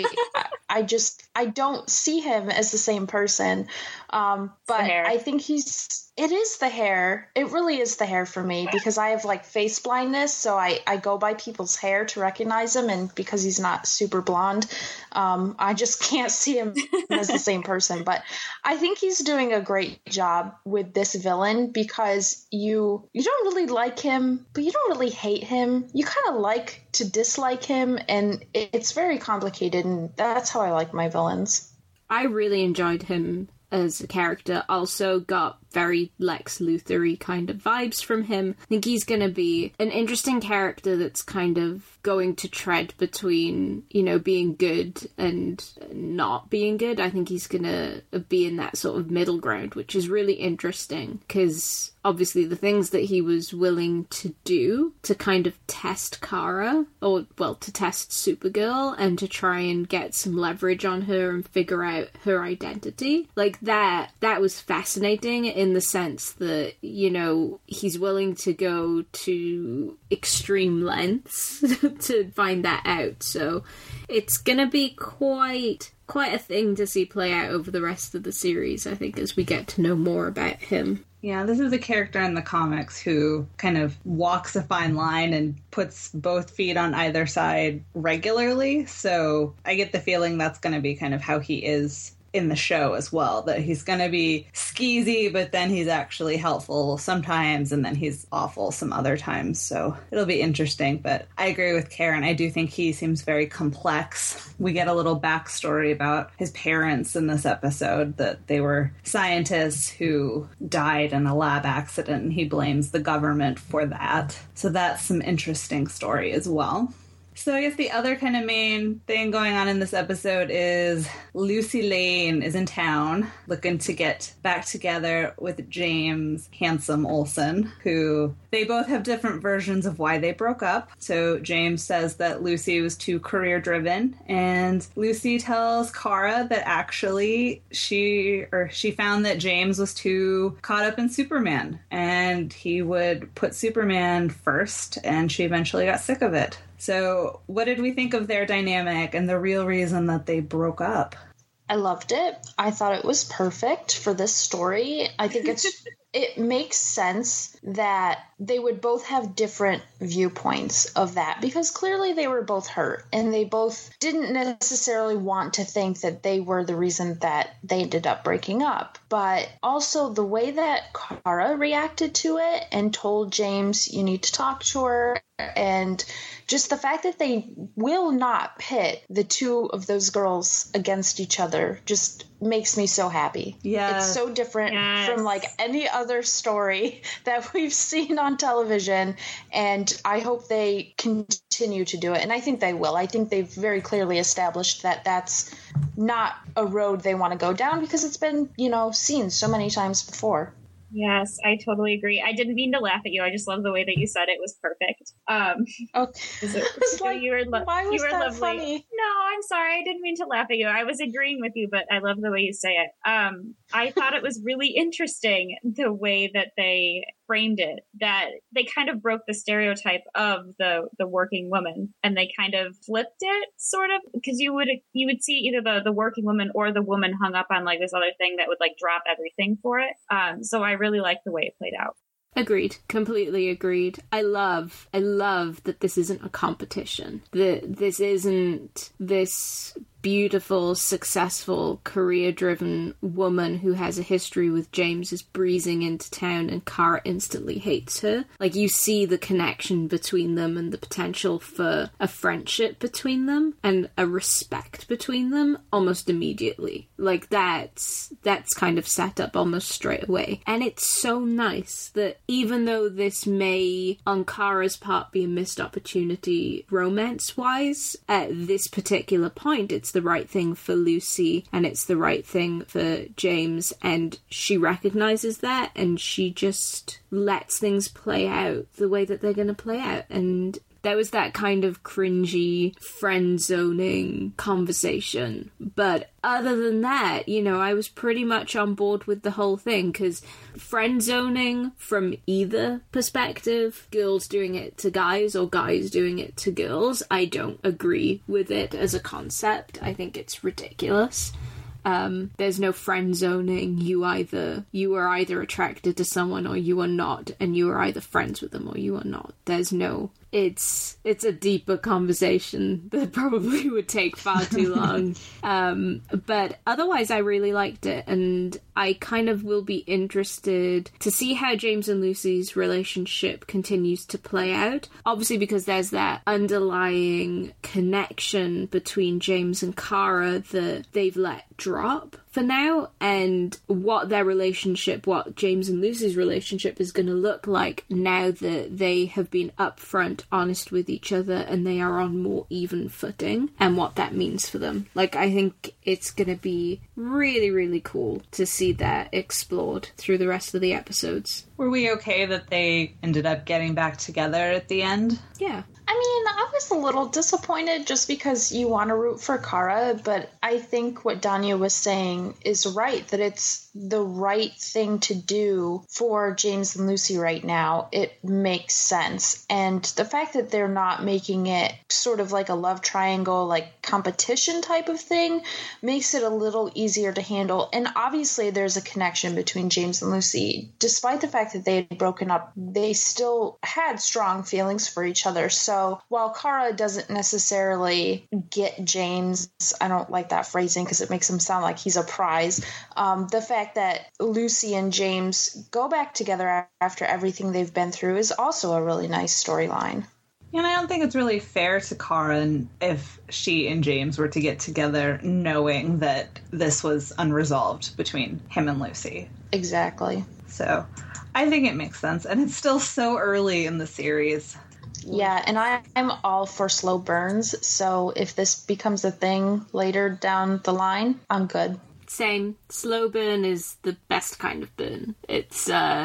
I don't see him as the same person. But I think it is the hair. It really is the hair for me, because I have like face blindness. So I go by people's hair to recognize him. And because he's not super blonde, I just can't see him as the same person. But I think he's doing a great job with this villain, because you don't really like him, but you don't really hate him. You kind of like to dislike him. And it's very complicated. And that's how I like my villains. I really enjoyed him as a character. Also got very Lex Luthor-y kind of vibes from him. I think he's going to be an interesting character that's kind of going to tread between, being good and not being good. I think he's going to be in that sort of middle ground, which is really interesting, because obviously the things that he was willing to do to kind of test Kara, to test Supergirl, and to try and get some leverage on her and figure out her identity, like that was fascinating in the sense that, he's willing to go to extreme lengths to find that out. So it's gonna be quite a thing to see play out over the rest of the series, I think, as we get to know more about him. Yeah, this is a character in the comics who kind of walks a fine line and puts both feet on either side regularly. So I get the feeling that's going to be kind of how he is in the show as well, that he's going to be skeezy, but then he's actually helpful sometimes, and then he's awful some other times. So it'll be interesting. But I agree with Karen. I do think he seems very complex. We get a little backstory about his parents in this episode, that they were scientists who died in a lab accident, and he blames the government for that. So that's some interesting story as well. So I guess the other kind of main thing going on in this episode is Lucy Lane is in town looking to get back together with James Handsome Olsen, who they both have different versions of why they broke up. So James says that Lucy was too career-driven, and Lucy tells Kara that actually she found that James was too caught up in Superman, and he would put Superman first, and she eventually got sick of it. So what did we think of their dynamic and the real reason that they broke up? I loved it. I thought it was perfect for this story. I think it makes sense that they would both have different viewpoints of that, because clearly they were both hurt and they both didn't necessarily want to think that they were the reason that they ended up breaking up. But also the way that Kara reacted to it and told James, you need to talk to her, and just the fact that they will not pit the two of those girls against each other just makes me so happy. Yeah. It's so different from like any other story that we've seen on television, and I hope they continue to do it. And I think they will. I think they've very clearly established that that's not a road they want to go down, because it's been, seen so many times before. Yes, I totally agree. I didn't mean to laugh at you. I just love the way that you said it was perfect. Okay. You were why was that lovely. funny? No, I'm sorry. I didn't mean to laugh at you. I was agreeing with you, but I love the way you say it. I thought it was really interesting the way that they framed it, that they kind of broke the stereotype of the working woman, and they kind of flipped it, sort of, because you would see either the working woman or the woman hung up on like this other thing that would like drop everything for it. So I really liked the way it played out. Agreed. Completely agreed. I love that this isn't a competition. That this isn't this beautiful, successful, career-driven woman who has a history with James is breezing into town and Kara instantly hates her. Like, you see the connection between them and the potential for a friendship between them and a respect between them almost immediately. Like, that's kind of set up almost straight away. And it's so nice that even though this may, on Kara's part, be a missed opportunity romance-wise, at this particular point, it's the right thing for Lucy and it's the right thing for James, and she recognizes that and she just lets things play out the way that they're going to play out. And there was that kind of cringy friend-zoning conversation. But other than that, I was pretty much on board with the whole thing, because friend-zoning from either perspective, girls doing it to guys or guys doing it to girls, I don't agree with it as a concept. I think it's ridiculous. There's no friend zoning. You are either attracted to someone or you are not, and you are either friends with them or you are not. There's no... It's a deeper conversation that probably would take far too long. But otherwise, I really liked it, and I kind of will be interested to see how James and Lucy's relationship continues to play out. Obviously, because there's that underlying connection between James and Kara that they've let drop for now, and what James and Lucy's relationship is going to look like now that they have been upfront honest with each other and they are on more even footing, and what that means for them. Like, I think it's going to be really, really cool to see that explored through the rest of the episodes. Were we okay that they ended up getting back together at the end? Yeah. I mean, I was a little disappointed just because you want to root for Kara, but I think what Danya was saying is right, that it's the right thing to do for James and Lucy right now. It makes sense. And the fact that they're not making it sort of like a love triangle, like competition type of thing, makes it a little easier to handle. And obviously there's a connection between James and Lucy. Despite the fact that they had broken up, they still had strong feelings for each other. So while Kara doesn't necessarily get James, I don't like that phrasing because it makes him sound like he's a prize. The fact that Lucy and James go back together after everything they've been through is also a really nice storyline. And I don't think it's really fair to Kara if she and James were to get together knowing that this was unresolved between him and Lucy. Exactly. So I think it makes sense. And it's still so early in the series. Yeah, and I'm all for slow burns, so if this becomes a thing later down the line, I'm good. Same. Slow burn is the best kind of burn. It's,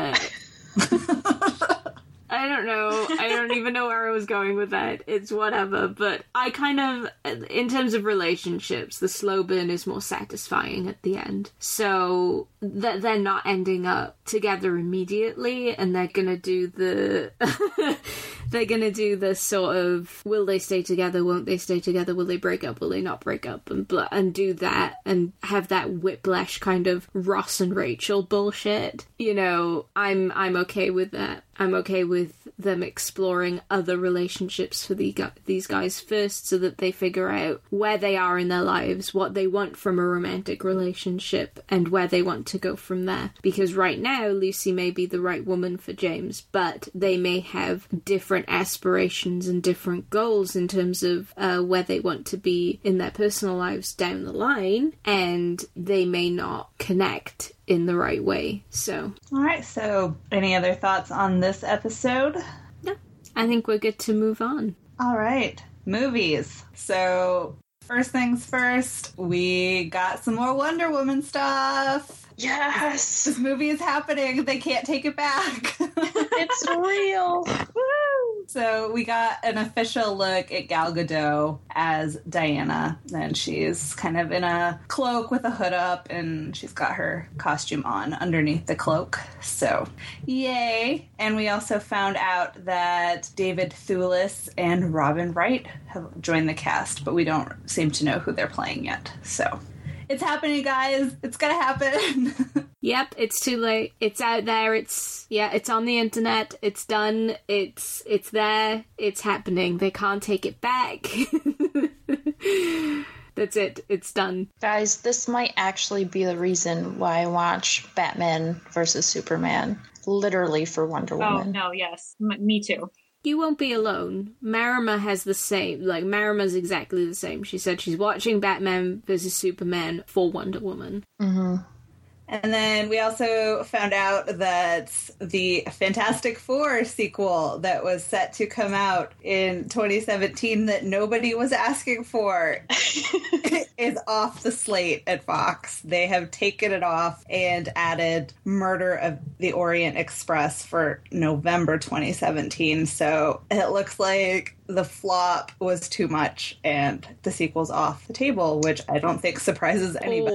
I don't know. I don't even know where I was going with that. It's whatever. But I kind of, in terms of relationships, the slow burn is more satisfying at the end. So that they're not ending up together immediately, and they're gonna do the they're gonna do the sort of, will they stay together, won't they stay together, will they break up, will they not break up, and do that and have that whiplash kind of Ross and Rachel bullshit. You know, I'm okay with that. I'm okay with them exploring other relationships for these guys first, so that they figure out where they are in their lives, what they want from a romantic relationship, and where they want to go from there. Because right now, Lucy may be the right woman for James, but they may have different aspirations and different goals in terms of where they want to be in their personal lives down the line, and they may not connect in the right way. So, all right, so any other thoughts on this episode? No, I think we're good to move on. All right, movies. So first things first, we got some more Wonder Woman stuff. Yes, this movie is happening. They can't take it back. It's real. Woo! So we got an official look at Gal Gadot as Diana, and she's kind of in a cloak with a hood up, and she's got her costume on underneath the cloak. So, yay! And we also found out that David Thewlis and Robin Wright have joined the cast, but we don't seem to know who they're playing yet. So, it's happening, guys. It's gonna happen. Yep, it's too late. It's out there. It's on the internet. It's done. It's there. It's happening. They can't take it back. That's it. It's done. Guys, this might actually be the reason why I watch Batman versus Superman. Literally for Wonder Woman. Oh, no, yes. Me too. You won't be alone. Marima has the same. Like, Marima's exactly the same. She said she's watching Batman versus Superman for Wonder Woman. Mm-hmm. And then we also found out that the Fantastic Four sequel that was set to come out in 2017 that nobody was asking for is off the slate at Fox. They have taken it off and added Murder of the Orient Express for November 2017. So it looks like the flop was too much and the sequel's off the table, which I don't think surprises anybody.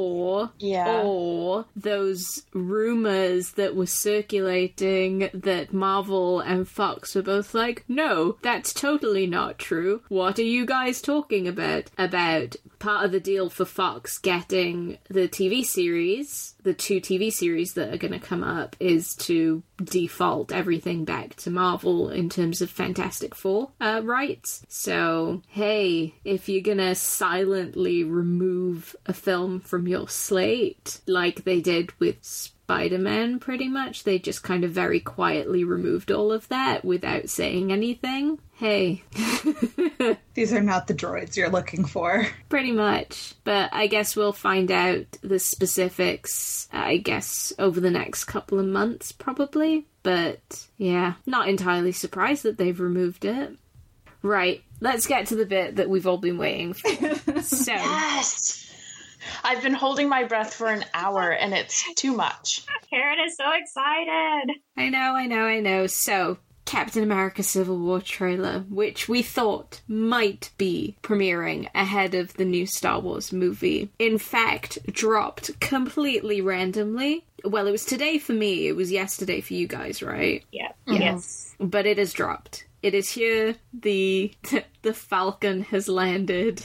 Or those rumors that were circulating that Marvel and Fox were both like, no, that's totally not true. What are you guys talking about? About part of the deal for Fox getting the TV series, the 2 TV series that are going to come up, is to default everything back to Marvel in terms of Fantastic Four rights. So, hey, if you're going to silently remove a film from your slate, like they did with Spider-Man, pretty much, they just kind of very quietly removed all of that without saying anything. Hey. These are not the droids you're looking for. Pretty much. But I guess we'll find out the specifics, I guess, over the next couple of months, probably. But, yeah, not entirely surprised that they've removed it. Right, let's get to the bit that we've all been waiting for. So, yes! I've been holding my breath for an hour, and it's too much. Karen is so excited. I know. So, Captain America Civil War trailer, which we thought might be premiering ahead of the new Star Wars movie, in fact, dropped completely randomly. Well, it was today for me, it was yesterday for you guys, right? Yeah. Mm-hmm. Yes. But it has dropped. It is here. The Falcon has landed.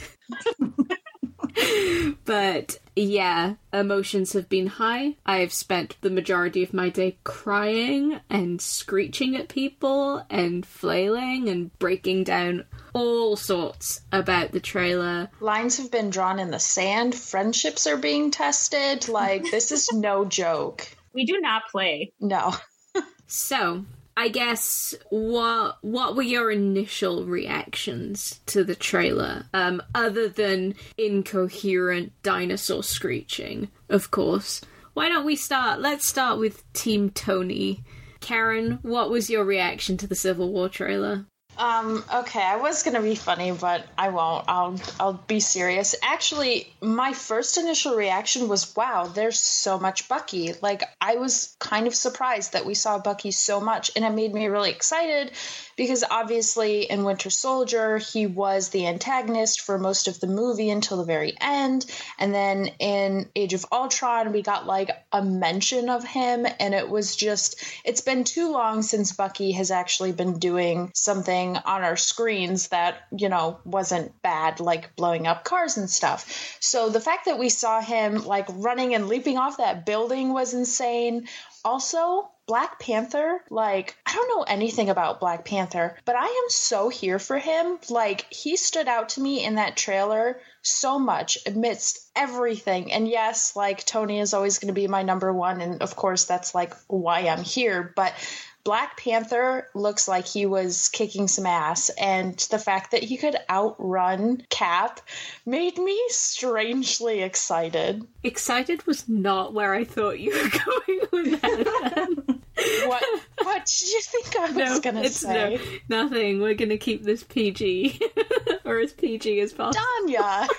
But yeah, emotions have been high. I have spent the majority of my day crying and screeching at people and flailing and breaking down all sorts about the trailer. Lines have been drawn in the sand. Friendships are being tested. Like, this is no joke. We do not play. No. So, I guess, what were your initial reactions to the trailer? Other than incoherent dinosaur screeching, of course. Why don't we start? Let's start with Team Tony. Karen, what was your reaction to the Civil War trailer? Okay, I was gonna be funny, but I won't. I'll be serious. Actually, my first initial reaction was, wow, there's so much Bucky. Like, I was kind of surprised that we saw Bucky so much, and it made me really excited because obviously in Winter Soldier, he was the antagonist for most of the movie until the very end. And then in Age of Ultron, we got like a mention of him, and it was just, it's been too long since Bucky has actually been doing something on our screens that, you know, wasn't bad, like blowing up cars and stuff. So the fact that we saw him like running and leaping off that building was insane. Also, Black Panther, like, I don't know anything about Black Panther, but I am so here for him. Like, he stood out to me in that trailer so much amidst everything. And yes, like, Tony is always going to be my number one. And of course, that's like why I'm here. But Black Panther looks like he was kicking some ass, and the fact that he could outrun Cap made me strangely excited. Excited was not where I thought you were going with that. What did you think I was going to say? No, nothing. We're going to keep this PG, or as PG as possible. Danya!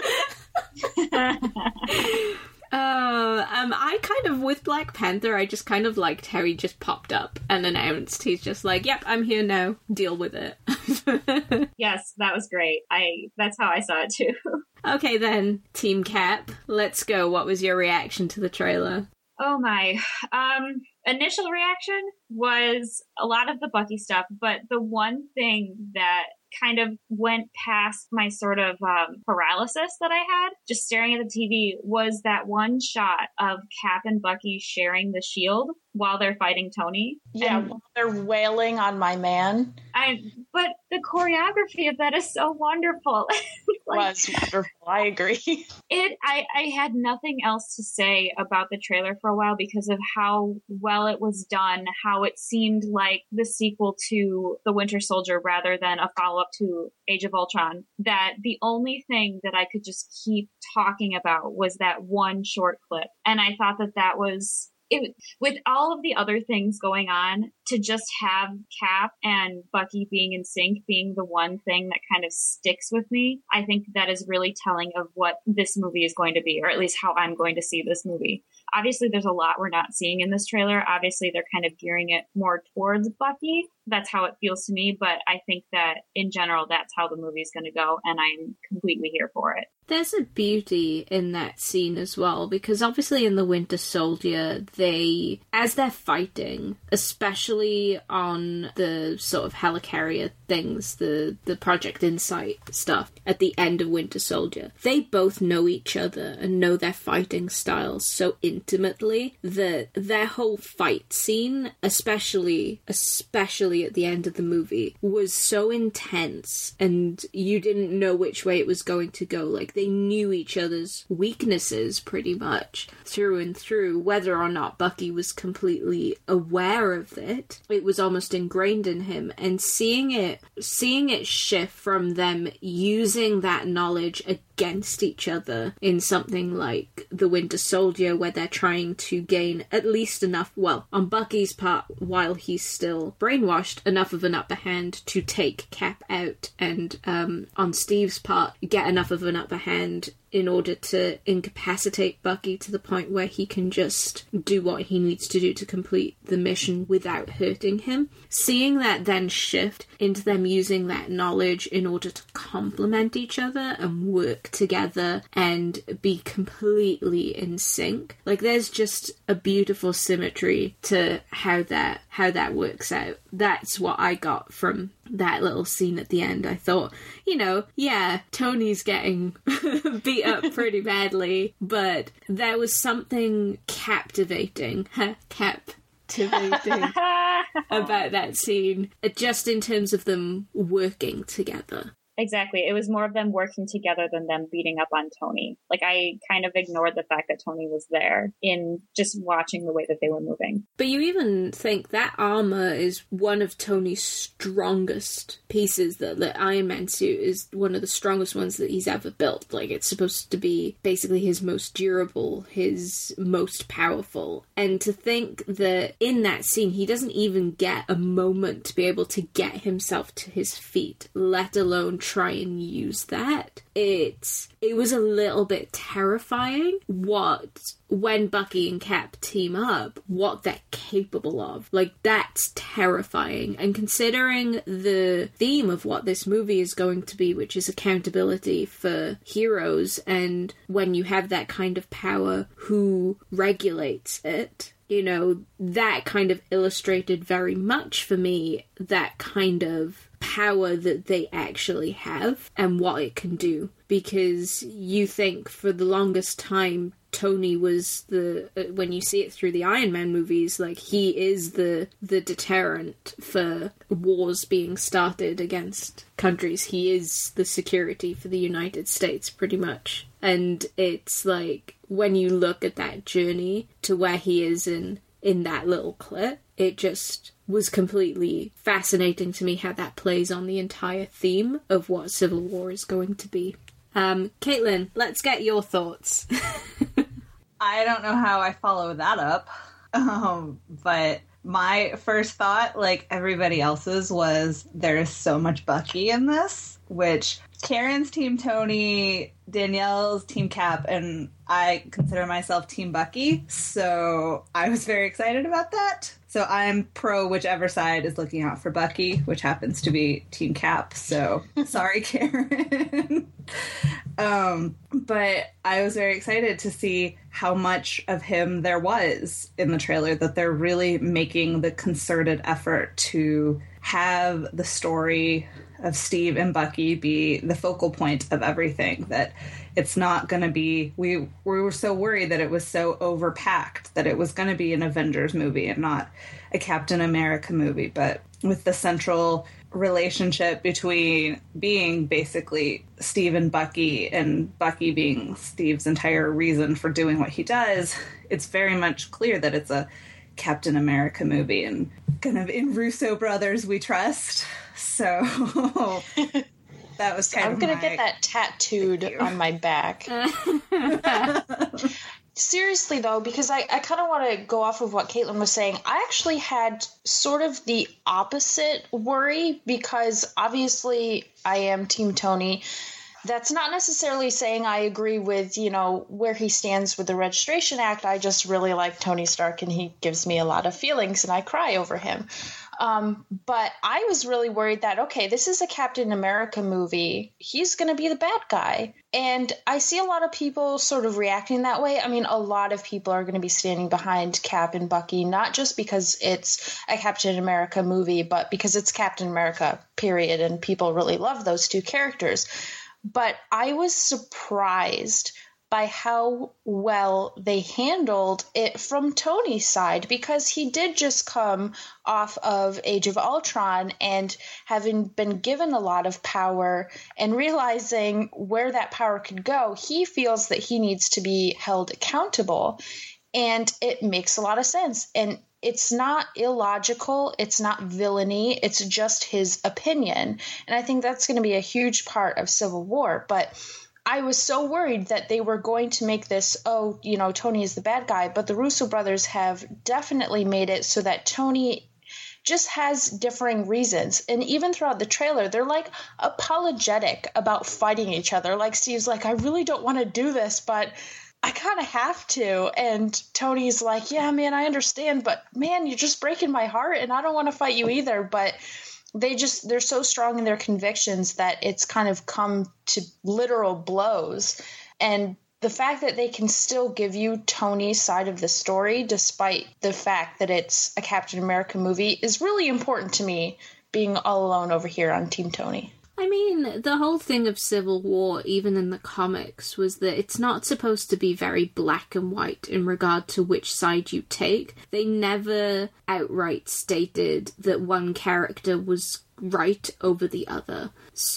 I kind of, with Black Panther, I just kind of liked how he just popped up and announced. He's just like, yep, I'm here now. Deal with it. Yes, that was great. That's how I saw it too. Okay then, Team Cap, let's go. What was your reaction to the trailer? Oh my. Initial reaction was a lot of the Bucky stuff, but the one thing that kind of went past my sort of paralysis that I had just staring at the TV was that one shot of Cap and Bucky sharing the shield while they're fighting Tony. Yeah, while they're wailing on my man. But the choreography of that is so wonderful. Was wonderful. I agree. I had nothing else to say about the trailer for a while because of how well it was done, how it seemed like the sequel to The Winter Soldier rather than a follow-up to Age of Ultron, that the only thing that I could just keep talking about was that one short clip. And I thought that was... with all of the other things going on, to just have Cap and Bucky being in sync being the one thing that kind of sticks with me, I think that is really telling of what this movie is going to be, or at least how I'm going to see this movie. Obviously, there's a lot we're not seeing in this trailer. Obviously, they're kind of gearing it more towards Bucky. That's how it feels to me, but I think that in general, that's how the movie's going to go, and I'm completely here for it. There's a beauty in that scene as well, because obviously in The Winter Soldier, as they're fighting, especially on the sort of helicarrier things, the Project Insight stuff at the end of Winter Soldier, they both know each other and know their fighting styles so intimately that their whole fight scene, especially at the end of the movie, was so intense, and you didn't know which way it was going to go. Like, they knew each other's weaknesses pretty much through and through. Whether or not Bucky was completely aware of it, it was almost ingrained in him. And seeing it shift from them using that knowledge against each other in something like The Winter Soldier, where they're trying to gain at least enough, well, on Bucky's part, while he's still brainwashed, enough of an upper hand to take Cap out, and on Steve's part, get enough of an upper hand in order to incapacitate Bucky to the point where he can just do what he needs to do to complete the mission without hurting him. Seeing that then shift into them using that knowledge in order to complement each other and work together and be completely in sync. Like, there's just a beautiful symmetry to how that works out. That's what I got from that little scene at the end. I thought, yeah, Tony's getting beat up pretty badly, but there was something captivating about that scene, just in terms of them working together. Exactly. It was more of them working together than them beating up on Tony. Like, I kind of ignored the fact that Tony was there in just watching the way that they were moving. But you even think that armor is one of Tony's strongest pieces. The Iron Man suit is one of the strongest ones that he's ever built. Like, it's supposed to be basically his most durable, his most powerful. And to think that in that scene, he doesn't even get a moment to be able to get himself to his feet, let alone try and use that. It was a little bit terrifying when Bucky and Cap team up, what they're capable of. Like, that's terrifying. And considering the theme of what this movie is going to be, which is accountability for heroes, and when you have that kind of power, who regulates it? You know, that kind of illustrated very much for me that kind of power that they actually have and what it can do. Because you think for the longest time, Tony was when you see it through the Iron Man movies, like, he is the deterrent for wars being started against countries. He is the security for the United States, pretty much. And it's like, when you look at that journey to where he is in that little clip, it just was completely fascinating to me how that plays on the entire theme of what Civil War is going to be. Caitlin, let's get your thoughts. I don't know how I follow that up, but my first thought, like everybody else's, was there is so much Bucky in this, which Karen's Team Tony, Danielle's Team Cap, and I consider myself Team Bucky, so I was very excited about that. So I'm pro whichever side is looking out for Bucky, which happens to be Team Cap, so sorry, Karen. But I was very excited to see how much of him there was in the trailer, that they're really making the concerted effort to have the story of Steve and Bucky be the focal point of everything, that it's not going to be, we were so worried that it was so overpacked, that it was going to be an Avengers movie and not a Captain America movie, but with the central relationship between being basically Steve and Bucky being Steve's entire reason for doing what he does, it's very much clear that it's a Captain America movie, and kind of in Russo brothers we trust. So that was kind of I'm going to get that tattooed on my back. Seriously, though, because I kind of want to go off of what Caitlin was saying. I actually had sort of the opposite worry, because obviously I am Team Tony. That's not necessarily saying I agree with, where he stands with the Registration Act. I just really like Tony Stark, and he gives me a lot of feelings, and I cry over him. But I was really worried that, okay, this is a Captain America movie. He's going to be the bad guy. And I see a lot of people sort of reacting that way. I mean, a lot of people are going to be standing behind Cap and Bucky, not just because it's a Captain America movie, but because it's Captain America, period. And people really love those two characters. But I was surprised by how well they handled it from Tony's side, because he did just come off of Age of Ultron and having been given a lot of power and realizing where that power could go, he feels that he needs to be held accountable. And it makes a lot of sense. And it's not illogical. It's not villainy. It's just his opinion. And I think that's going to be a huge part of Civil War. But I was so worried that they were going to make this, Tony is the bad guy. But the Russo brothers have definitely made it so that Tony just has differing reasons. And even throughout the trailer, they're like apologetic about fighting each other. Like Steve's like, I really don't want to do this, but I kind of have to. And Tony's like, yeah, man, I understand. But man, you're just breaking my heart, and I don't want to fight you either. But they're so strong in their convictions that it's kind of come to literal blows. And the fact that they can still give you Tony's side of the story, despite the fact that it's a Captain America movie, is really important to me, being all alone over here on Team Tony. I mean, the whole thing of Civil War, even in the comics, was that it's not supposed to be very black and white in regard to which side you take. They never outright stated that one character was right over the other.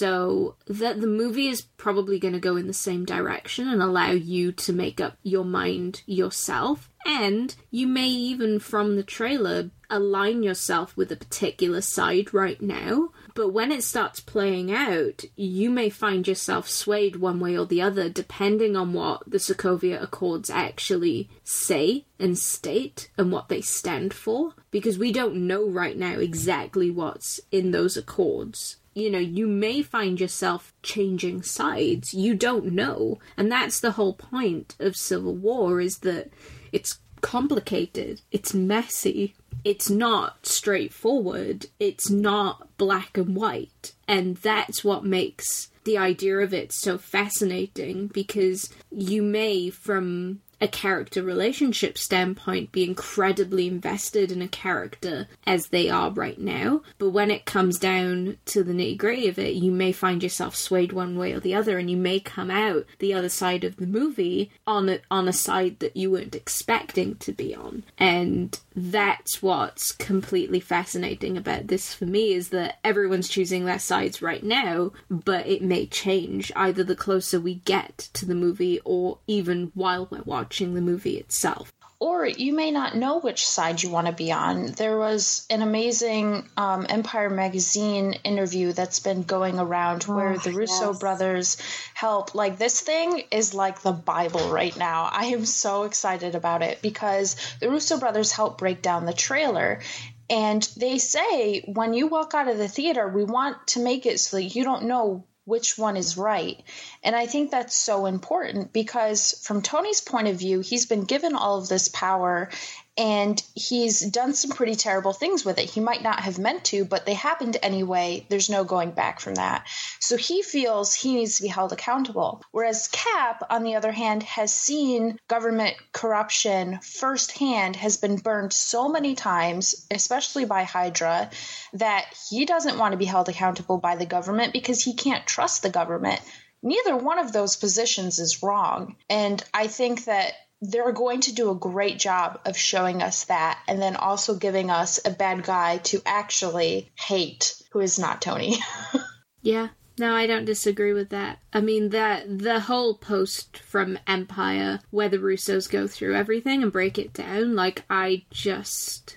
So that the movie is probably going to go in the same direction and allow you to make up your mind yourself. And you may even, from the trailer, align yourself with a particular side right now. But when it starts playing out, you may find yourself swayed one way or the other, depending on what the Sokovia Accords actually say and state and what they stand for. Because we don't know right now exactly what's in those accords. You know, you may find yourself changing sides. You don't know. And that's the whole point of Civil War, is that it's complicated. It's messy. It's not straightforward. It's not black and white. And that's what makes the idea of it so fascinating, because you may, from a character relationship standpoint, be incredibly invested in a character as they are right now, but when it comes down to the nitty-gritty of it, you may find yourself swayed one way or the other, and you may come out the other side of the movie on a side that you weren't expecting to be on. And that's what's completely fascinating about this for me, is that everyone's choosing their sides right now, but it may change either the closer we get to the movie or even while we're watching the movie itself. Or you may not know which side you want to be on. There was an amazing Empire Magazine interview that's been going around where the Russo brothers help. Like, this thing is like the Bible right now. I am so excited about it because the Russo brothers help break down the trailer. And they say, when you walk out of the theater, we want to make it so that you don't know which one is right. And I think that's so important because from Tony's point of view, he's been given all of this power and he's done some pretty terrible things with it. He might not have meant to, but they happened anyway. There's no going back from that. So he feels he needs to be held accountable. Whereas Cap, on the other hand, has seen government corruption firsthand, has been burned so many times, especially by Hydra, that he doesn't want to be held accountable by the government because he can't trust the government. Neither one of those positions is wrong. And I think that they're going to do a great job of showing us that, and then also giving us a bad guy to actually hate, who is not Tony. Yeah, no, I don't disagree with that. I mean, the whole post from Empire, where the Russos go through everything and break it down, like, I just...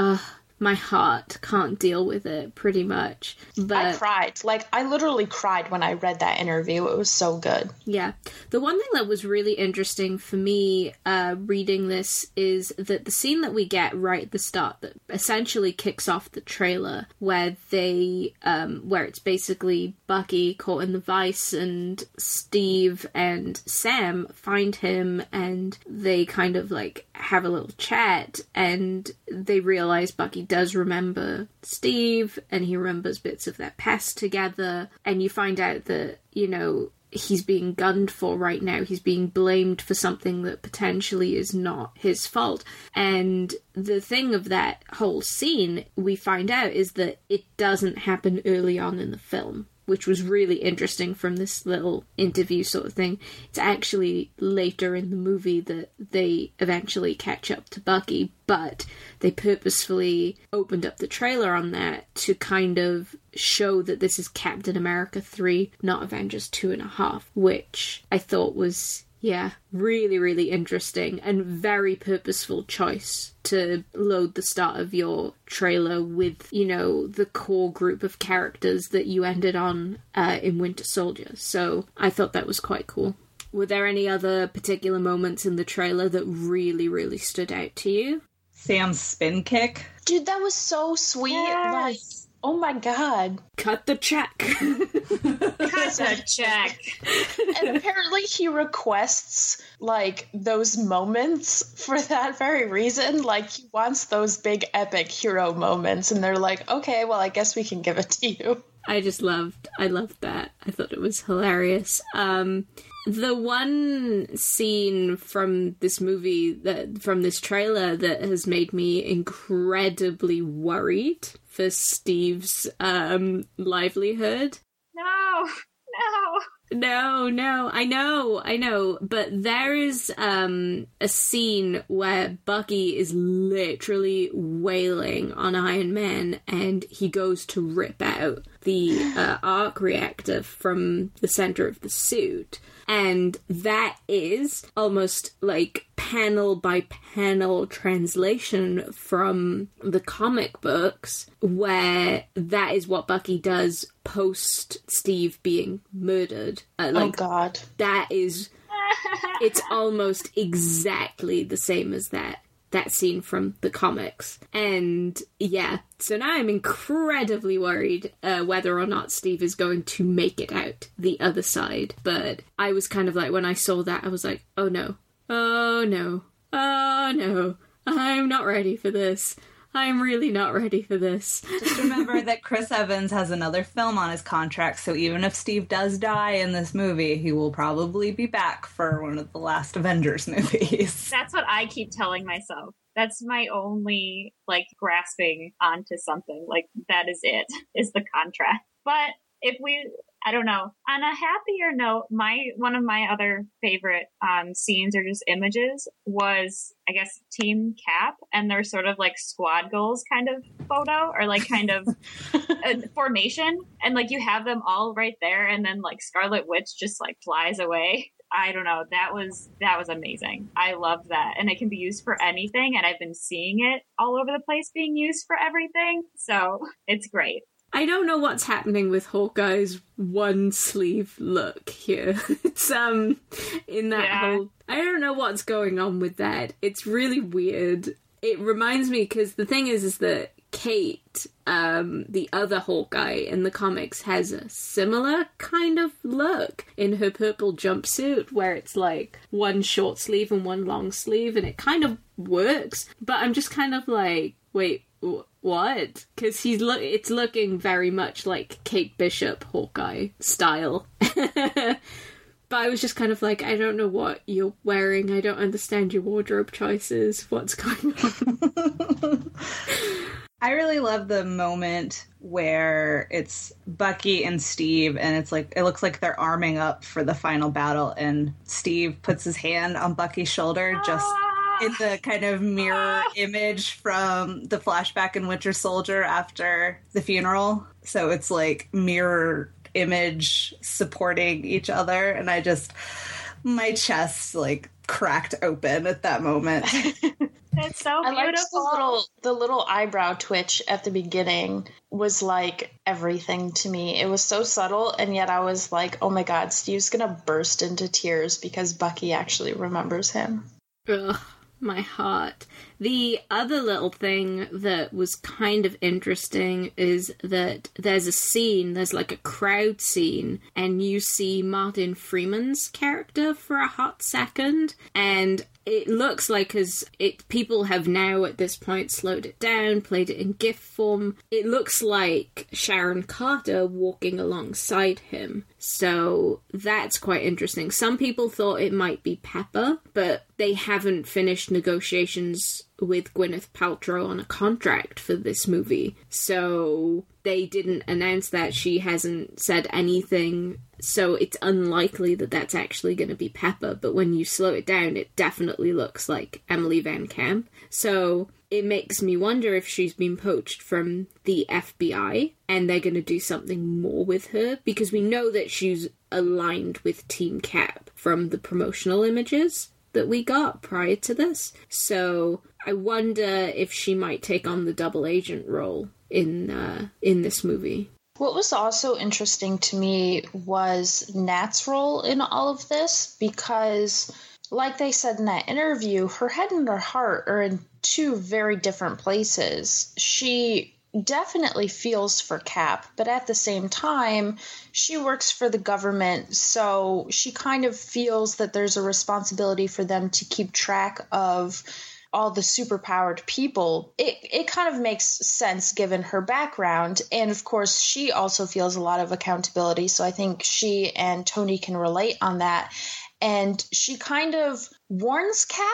my heart can't deal with it, pretty much. But I cried. Like, I literally cried when I read that interview. It was so good. Yeah. The one thing that was really interesting for me reading this is that the scene that we get right at the start that essentially kicks off the trailer, where where it's basically Bucky caught in the vice and Steve and Sam find him and they kind of like have a little chat and they realize Bucky does remember Steve and he remembers bits of their past together, and you find out that, you know, he's being gunned for right now. He's being blamed for something that potentially is not his fault. And the thing of that whole scene, we find out, is that it doesn't happen early on in the film, which was really interesting from this little interview sort of thing. It's actually later in the movie that they eventually catch up to Bucky, but they purposefully opened up the trailer on that to kind of show that this is Captain America 3, not Avengers 2.5, which I thought was, yeah, really, really interesting and very purposeful choice to load the start of your trailer with, you know, the core group of characters that you ended on in Winter Soldier. So I thought that was quite cool. Were there any other particular moments in the trailer that really, really stood out to you? Sam's spin kick. Dude, that was so sweet. Yes. Like, oh my god. Cut the check. Cut the check. And apparently he requests, like, those moments for that very reason. Like, he wants those big epic hero moments, and they're like, okay, well, I guess we can give it to you. I loved that. I thought it was hilarious. The one scene from this movie, from this trailer, that has made me incredibly worried for Steve's livelihood. No. No, I know. But there is a scene where Bucky is literally wailing on Iron Man, and he goes to rip out the arc reactor from the center of the suit. And that is almost like panel by panel translation from the comic books, where that is what Bucky does post Steve being murdered. Oh God. That is, it's almost exactly the same as that scene from the comics. And yeah, so now I'm incredibly worried whether or not Steve is going to make it out the other side. But I was kind of like, when I saw that, I was like, oh no, I'm not ready for this. I'm really not ready for this. Just remember that Chris Evans has another film on his contract, so even if Steve does die in this movie, he will probably be back for one of the last Avengers movies. That's what I keep telling myself. That's my only, grasping onto something. That is it, is the contract. But if I don't know. On a happier note, one of my other favorite scenes or just images was, I guess, Team Cap and their sort of squad goals kind of photo, or kind of a formation. And you have them all right there, and then Scarlet Witch just flies away. I don't know. That was amazing. I love that. And it can be used for anything. And I've been seeing it all over the place being used for everything. So it's great. I don't know what's happening with Hawkeye's one sleeve look here. It's in that whole, I don't know what's going on with that. It's really weird. It reminds me, because the thing is that Kate, the other Hawkeye in the comics, has a similar kind of look in her purple jumpsuit, where it's one short sleeve and one long sleeve, and it kind of works. But I'm just kind of like, wait, what? Because it's looking very much like Kate Bishop Hawkeye style. But I was just kind of like, I don't know what you're wearing. I don't understand your wardrobe choices. What's going on? I really love the moment where it's Bucky and Steve, and it looks like they're arming up for the final battle, and Steve puts his hand on Bucky's shoulder just in the kind of mirror image from the flashback in Winter Soldier after the funeral. So it's mirror image supporting each other, and my chest cracked open at that moment. It's so beautiful. I liked the little eyebrow twitch at the beginning was everything to me. It was so subtle, and yet I was like, oh my God, Steve's gonna burst into tears because Bucky actually remembers him. Ugh. My heart. The other little thing that was kind of interesting is that there's a crowd scene, and you see Martin Freeman's character for a hot second, and it looks like people have now at this point slowed it down, played it in GIF form. It looks like Sharon Carter walking alongside him. So that's quite interesting. Some people thought it might be Pepper, but they haven't finished negotiations with Gwyneth Paltrow on a contract for this movie. So they didn't announce that. She hasn't said anything. So it's unlikely that that's actually going to be Pepper. But when you slow it down, it definitely looks like Emily Van Camp. So it makes me wonder if she's been poached from the FBI and they're going to do something more with her, because we know that she's aligned with Team Cap from the promotional images that we got prior to this. So I wonder if she might take on the double agent role in this movie. What was also interesting to me was Nat's role in all of this, because like they said in that interview, her head and her heart are in two very different places. She definitely feels for Cap, but at the same time, she works for the government, so she kind of feels that there's a responsibility for them to keep track of all the superpowered people. It kind of makes sense given her background, and of course she also feels a lot of accountability, so I think she and Tony can relate on that. And she kind of warns Cap,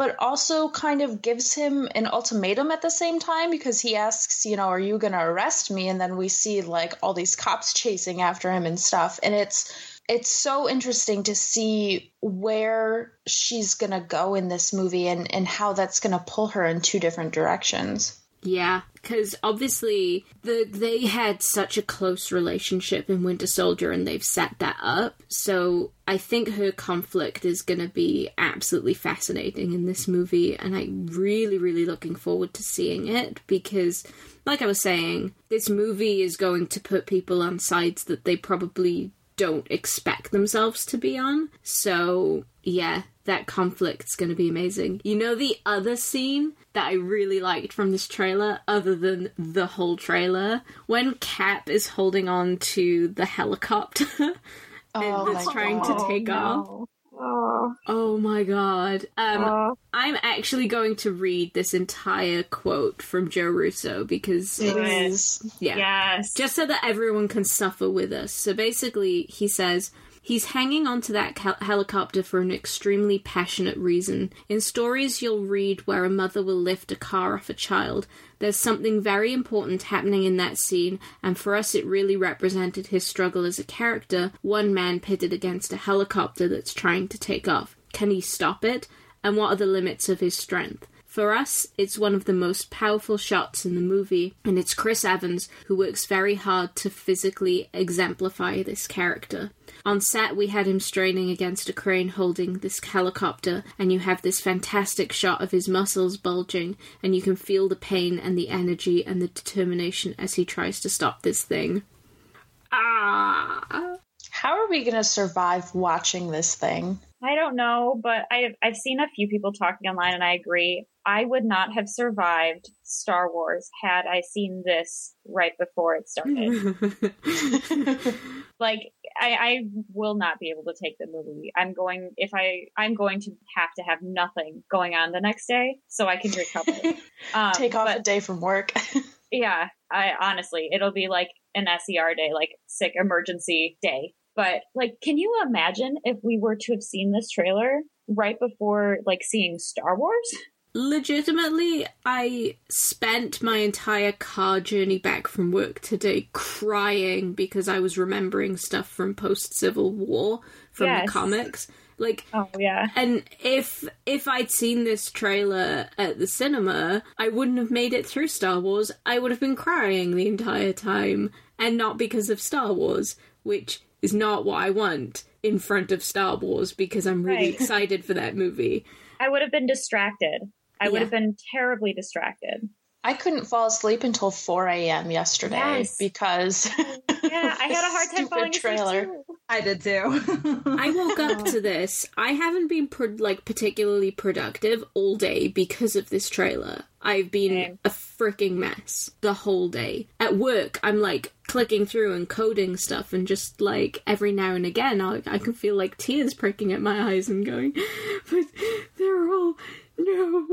but also kind of gives him an ultimatum at the same time, because he asks, are you going to arrest me? And then we see like all these cops chasing after him and stuff. And it's so interesting to see where she's going to go in this movie and how that's going to pull her in two different directions. Yeah, because obviously they had such a close relationship in Winter Soldier and they've set that up. So I think her conflict is going to be absolutely fascinating in this movie. And I'm really, really looking forward to seeing it because, like I was saying, this movie is going to put people on sides that they probably don't expect themselves to be on. So, yeah, that conflict's going to be amazing. The other scene that I really liked from this trailer, other than the whole trailer, when Cap is holding on to the helicopter and it's trying to take off. Oh my god. I'm actually going to read this entire quote from Joe Russo because Yes. Just so that everyone can suffer with us. So basically he says, he's hanging onto that helicopter for an extremely passionate reason. In stories you'll read where a mother will lift a car off a child, there's something very important happening in that scene, and for us it really represented his struggle as a character, one man pitted against a helicopter that's trying to take off. Can he stop it? And what are the limits of his strength? For us, it's one of the most powerful shots in the movie, and it's Chris Evans who works very hard to physically exemplify this character. On set, we had him straining against a crane holding this helicopter, and you have this fantastic shot of his muscles bulging, and you can feel the pain and the energy and the determination as he tries to stop this thing. How are we going to survive watching this thing? I don't know, but I've seen a few people talking online, and I agree. I would not have survived Star Wars had I seen this right before it started. Like, I will not be able to take the movie. I'm going to have nothing going on the next day so I can recover. Take off a day from work. Yeah, honestly, it'll be like an SER day, like sick emergency day. But, like, can you imagine if we were to have seen this trailer right before, like, seeing Star Wars? Legitimately, I spent my entire car journey back from work today crying because I was remembering stuff from post-Civil War from the comics. Like, oh yeah. And if I'd seen this trailer at the cinema, I wouldn't have made it through Star Wars. I would have been crying the entire time, and not because of Star Wars, which is not what I want in front of Star Wars because I'm really excited for that movie. I would have been distracted. I would have been terribly distracted. I couldn't fall asleep until 4 a.m. yesterday because I had a hard time falling asleep too. I did too. I woke up to this. I haven't been particularly productive all day because of this trailer. I've been a freaking mess the whole day. At work, I'm like clicking through and coding stuff, and just like every now and again, I can feel like tears pricking at my eyes and going, but they're all no.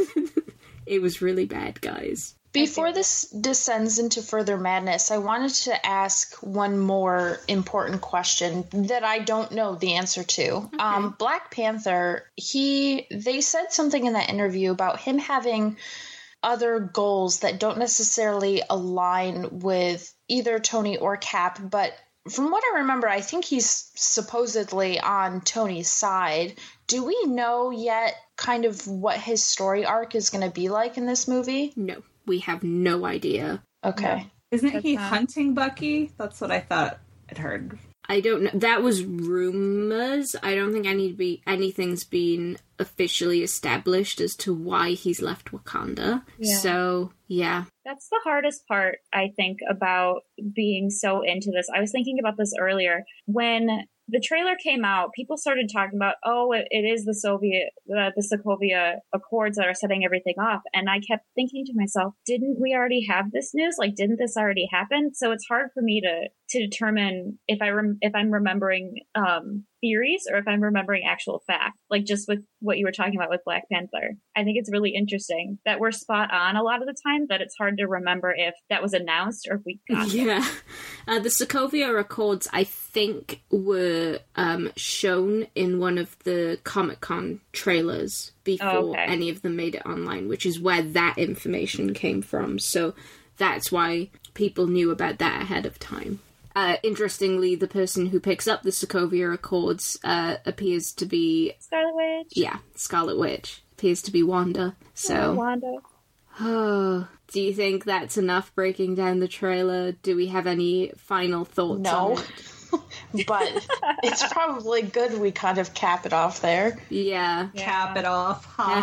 It was really bad, guys. Before this descends into further madness, I wanted to ask one more important question that I don't know the answer to. Okay. Black Panther, they said something in that interview about him having other goals that don't necessarily align with either Tony or Cap, but from what I remember, I think he's supposedly on Tony's side. Do we know yet kind of what his story arc is going to be like in this movie? No, we have no idea. Okay. No. Isn't he hunting Bucky? That's what I thought I'd heard. I don't know. That was rumors. I don't think anything's been officially established as to why he's left Wakanda. Yeah. So, yeah. That's the hardest part, I think, about being so into this. I was thinking about this earlier. When the trailer came out, people started talking about, it is the Sokovia Accords that are setting everything off. And I kept thinking to myself, didn't we already have this news? Like, didn't this already happen? So it's hard for me to to determine if I'm remembering theories or if I'm remembering actual fact. Like just with what you were talking about with Black Panther. I think it's really interesting that we're spot on a lot of the time, that it's hard to remember if that was announced or if we got it. The Sokovia Accords, I think, were shown in one of the Comic-Con trailers before any of them made it online, which is where that information came from. So that's why people knew about that ahead of time. Interestingly, the person who picks up the Sokovia Accords appears to be... Scarlet Witch. Yeah, Scarlet Witch. Appears to be Wanda. So, Wanda. Oh, do you think that's enough breaking down the trailer? Do we have any final thoughts on it? But it's probably good we kind of cap it off there. Yeah. Cap it off.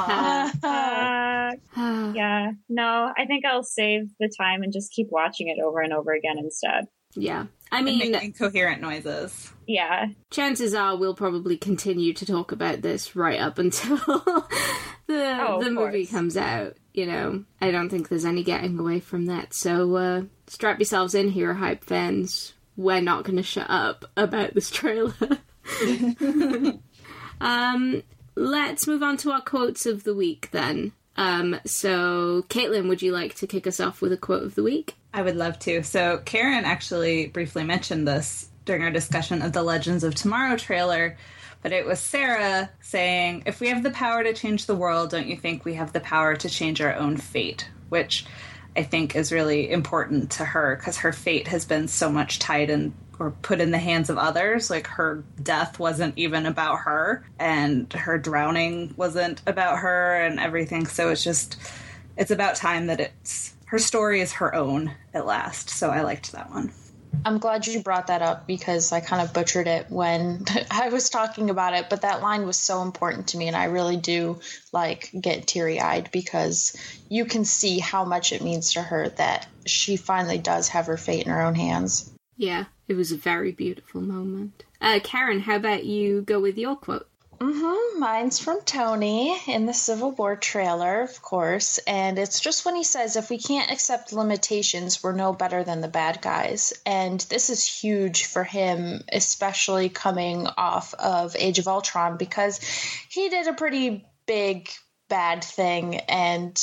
Yeah. No, I think I'll save the time and just keep watching it over and over again instead. Yeah. I mean, making coherent noises. Yeah. Chances are we'll probably continue to talk about this right up until the movie comes out. You know, I don't think there's any getting away from that. So strap yourselves in here, hype fans. We're not going to shut up about this trailer. Let's move on to our quotes of the week then. So, Caitlin, would you like to kick us off with a quote of the week? I would love to. So, Karen actually briefly mentioned this during our discussion of the Legends of Tomorrow trailer, but it was Sarah saying, if we have the power to change the world, don't you think we have the power to change our own fate? Which I think is really important to her because her fate has been so much tied in or put in the hands of others. Like her death wasn't even about her and her drowning wasn't about her and everything. So it's about time that her story is her own at last. So I liked that one. I'm glad you brought that up because I kind of butchered it when I was talking about it, but that line was so important to me and I really do get teary-eyed because you can see how much it means to her that she finally does have her fate in her own hands. Yeah, it was a very beautiful moment. Karen, how about you go with your quote? Mine's from Tony in the Civil War trailer, of course, and it's just when he says, if we can't accept limitations, we're no better than the bad guys. And this is huge for him, especially coming off of Age of Ultron, because he did a pretty big bad thing and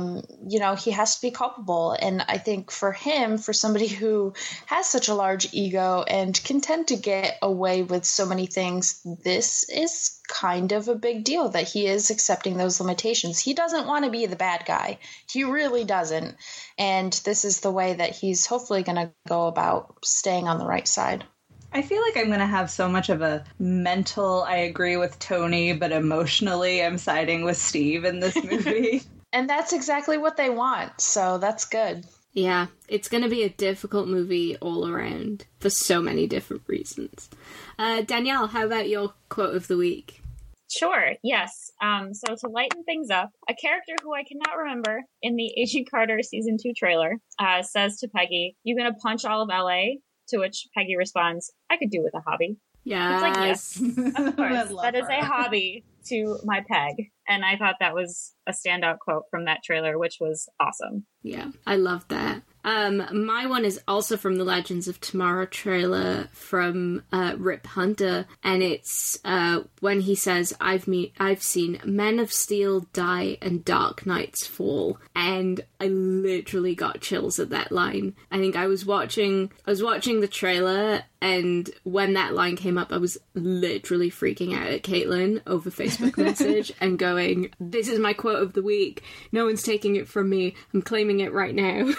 he has to be culpable. And I think for him, for somebody who has such a large ego and can tend to get away with so many things, this is kind of a big deal that he is accepting those limitations. He doesn't want to be the bad guy. He really doesn't. And this is the way that he's hopefully going to go about staying on the right side. I feel like I'm going to have so much of a mental, I agree with Tony, but emotionally I'm siding with Steve in this movie. And that's exactly what they want, so that's good. Yeah, it's going to be a difficult movie all around for so many different reasons. Danielle, how about your quote of the week? Sure, yes. So to lighten things up, a character who I cannot remember in the Agent Carter Season 2 trailer says to Peggy, "You gonna punch all of LA?" To which Peggy responds, "I could do with a hobby." Yes. It's yes, of course. That is a hobby to my Peg. And I thought that was a standout quote from that trailer, which was awesome. Yeah, I love that. My one is also from the Legends of Tomorrow trailer from Rip Hunter, and it's when he says, I've seen Men of Steel die and Dark Knights fall, and I literally got chills at that line. I think I was watching the trailer, and when that line came up, I was literally freaking out at Caitlin over Facebook message and going, this is my quote of the week. No one's taking it from me. I'm claiming it right now.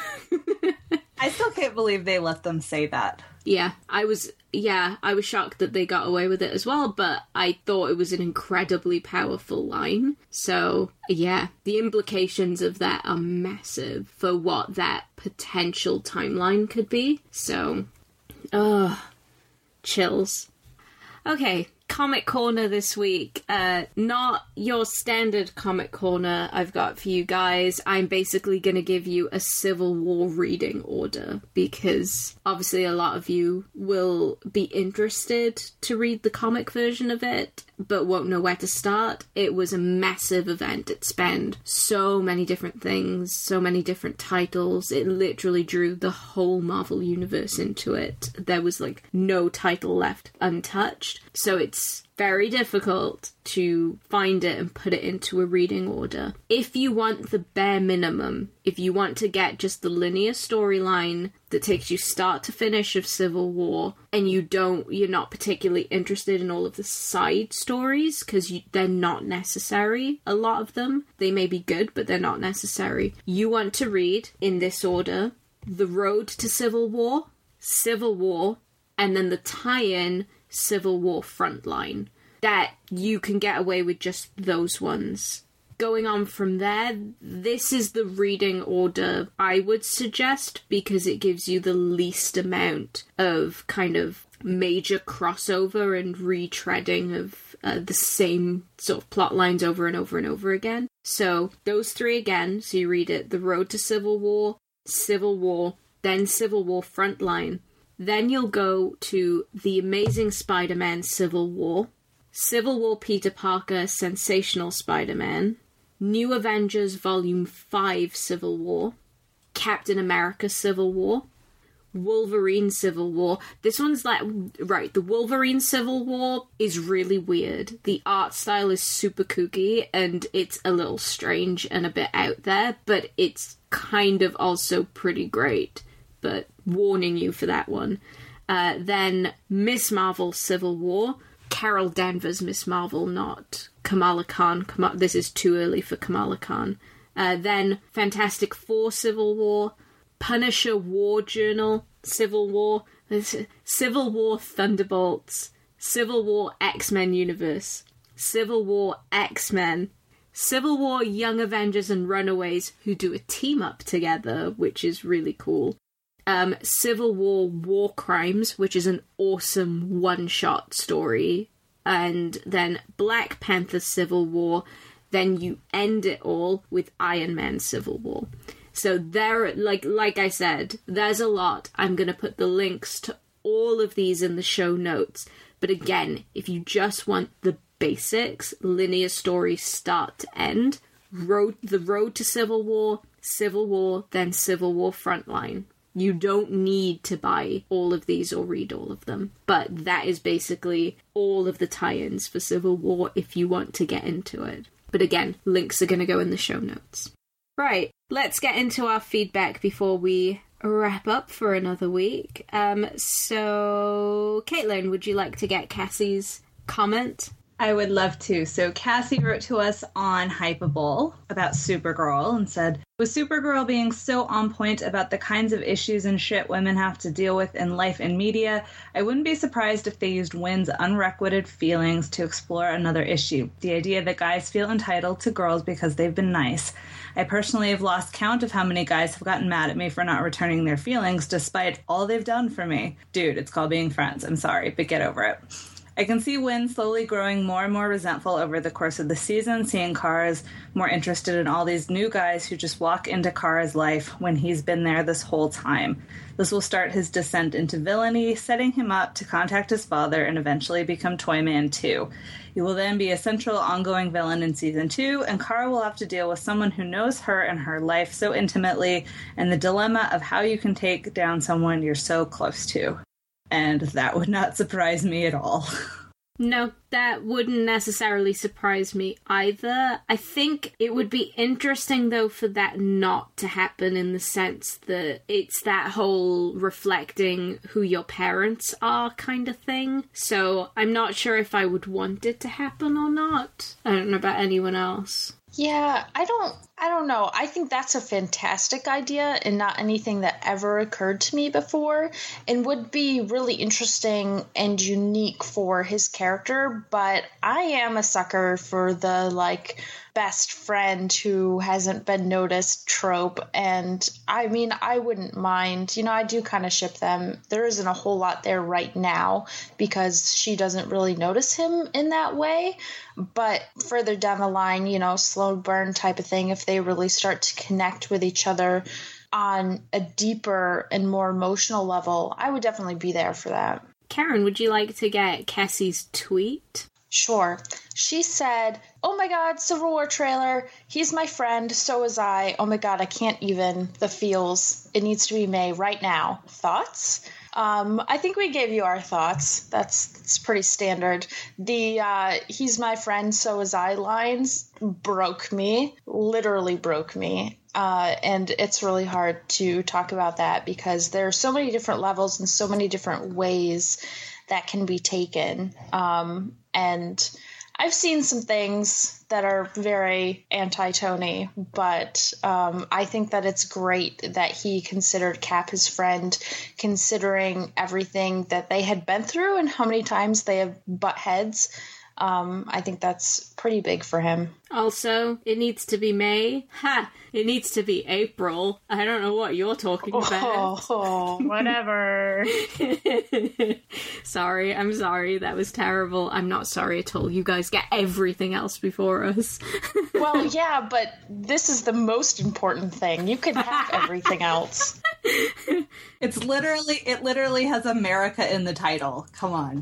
I still can't believe they let them say that. Yeah, I was shocked that they got away with it as well, but I thought it was an incredibly powerful line. So, yeah, the implications of that are massive for what that potential timeline could be. So, chills. Okay, Comic Corner this week. Not your standard Comic Corner I've got for you guys. I'm basically going to give you a Civil War reading order because obviously a lot of you will be interested to read the comic version of it, but won't know where to start. It was a massive event. It spanned so many different things, so many different titles. It literally drew the whole Marvel Universe into it. There was like no title left untouched. So it's very difficult to find it and put it into a reading order. If you want the bare minimum, if you want to get just the linear storyline that takes you start to finish of Civil War, and you're not particularly interested in all of the side stories, because they're not necessary, a lot of them. They may be good, but they're not necessary. You want to read, in this order, The Road to Civil War, and then the tie-in Civil War Frontline. That you can get away with just those ones. Going on from there, this is the reading order I would suggest because it gives you the least amount of kind of major crossover and retreading of the same sort of plot lines over and over and over again. So those three again, so you read it, The Road to Civil War, then Civil War Frontline. Then you'll go to The Amazing Spider-Man Civil War Peter Parker Sensational Spider-Man, New Avengers Volume 5 Civil War, Captain America Civil War, Wolverine Civil War. This one's like, right, the Wolverine Civil War is really weird. The art style is super kooky and it's a little strange and a bit out there, but it's kind of also pretty great. But warning you for that one. Then Miss Marvel Civil War. Carol Danvers Miss Marvel, not Kamala Khan. This is too early for Kamala Khan. Then Fantastic Four Civil War. Punisher War Journal Civil War. Civil War Thunderbolts. Civil War X-Men Universe. Civil War X-Men. Civil War Young Avengers and Runaways, who do a team-up together, which is really cool. Civil War War Crimes, which is an awesome one-shot story. And then Black Panther Civil War. Then you end it all with Iron Man Civil War. So there, like I said, there's a lot. I'm going to put the links to all of these in the show notes. But again, if you just want the basics, linear story start to end, the road to Civil War, then Civil War Frontline. You don't need to buy all of these or read all of them. But that is basically all of the tie-ins for Civil War if you want to get into it. But again, links are going to go in the show notes. Right, let's get into our feedback before we wrap up for another week. So, Caitlin, would you like to get Cassie's comment? I would love to. So Cassie wrote to us on Hypable about Supergirl and said, with Supergirl being so on point about the kinds of issues and shit women have to deal with in life and media, I wouldn't be surprised if they used Wynn's unrequited feelings to explore another issue. The idea that guys feel entitled to girls because they've been nice. I personally have lost count of how many guys have gotten mad at me for not returning their feelings despite all they've done for me. Dude, it's called being friends. I'm sorry, but get over it. I can see Wynn slowly growing more and more resentful over the course of the season, seeing Kara's more interested in all these new guys who just walk into Kara's life when he's been there this whole time. This will start his descent into villainy, setting him up to contact his father and eventually become Toyman 2. He will then be a central ongoing villain in Season 2, and Kara will have to deal with someone who knows her and her life so intimately, and the dilemma of how you can take down someone you're so close to. And that would not surprise me at all. No, that wouldn't necessarily surprise me either. I think it would be interesting, though, for that not to happen in the sense that it's that whole reflecting who your parents are kind of thing. So I'm not sure if I would want it to happen or not. I don't know about anyone else. Yeah, I I don't know. I think that's a fantastic idea and not anything that ever occurred to me before and would be really interesting and unique for his character. But I am a sucker for the, like, best friend who hasn't been noticed trope. And I mean, I wouldn't mind. You know, I do kind of ship them. There isn't a whole lot there right now because she doesn't really notice him in that way. But further down the line, you know, slow burn type of thing, if they really start to connect with each other on a deeper and more emotional level, I would definitely be there for that. Karen, would you like to get Cassie's tweet? Sure. She said, "Oh my God, Civil War trailer. He's my friend. So is I. Oh my God, I can't even. The feels. It needs to be May right now. Thoughts?" I think we gave you our thoughts. That's pretty standard. The "he's my friend, so is I" lines broke me. Literally broke me. And it's really hard to talk about that because there are so many different levels and so many different ways that can be taken. And I've seen some things that are very anti-Tony, but I think that it's great that he considered Cap his friend, considering everything that they had been through and how many times they have butt heads. I think that's pretty big for him. Also, it needs to be May. Ha! It needs to be April. I don't know what you're talking about. Oh, whatever. Sorry, I'm sorry. That was terrible. I'm not sorry at all. You guys get everything else before us. Well, yeah, but this is the most important thing. You can have everything else. It literally has America in the title. Come on.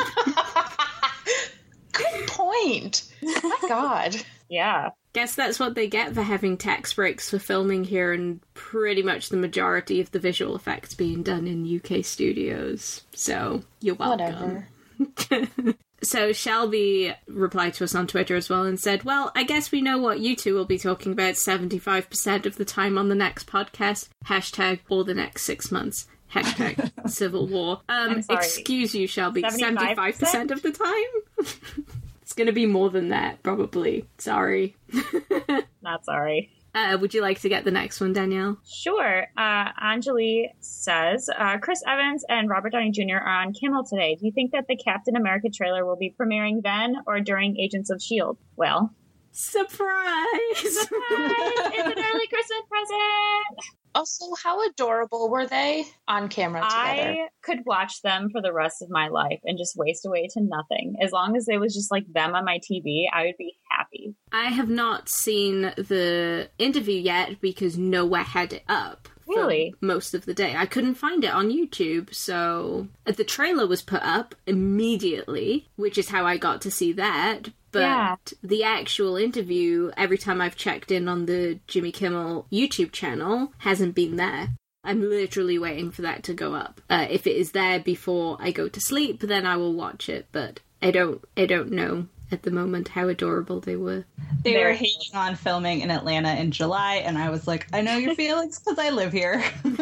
Good point. My God. Yeah. Guess that's what they get for having tax breaks for filming here and pretty much the majority of the visual effects being done in UK studios. So, you're welcome. Whatever. So Shelby replied to us on Twitter as well and said, "Well, I guess we know what you two will be talking about 75% of the time on the next podcast. Hashtag or the next 6 months. Hashtag Civil War." I'm sorry. Excuse you, Shelby. 75%? 75% of the time? It's going to be more than that, probably. Sorry. Not sorry. Would you like to get the next one, Danielle? Sure. Anjali says, Chris Evans and Robert Downey Jr. are on Kimmel today. Do you think that the Captain America trailer will be premiering then or during Agents of S.H.I.E.L.D.? Well. Surprise! Surprise! It's an early Christmas present! Also, how adorable were they on camera together? I could watch them for the rest of my life and just waste away to nothing. As long as it was just like them on my TV, I would be happy. I have not seen the interview yet because nowhere had it up. Really? Most of the day. I couldn't find it on YouTube, so the trailer was put up immediately, which is how I got to see that. But the actual interview, every time I've checked in on the Jimmy Kimmel YouTube channel, hasn't been there. I'm literally waiting for that to go up. If it is there before I go to sleep, then I will watch it, but I don't know at the moment how adorable they were. They were hating on filming in Atlanta in July, and I was like, I know your feelings because I live here.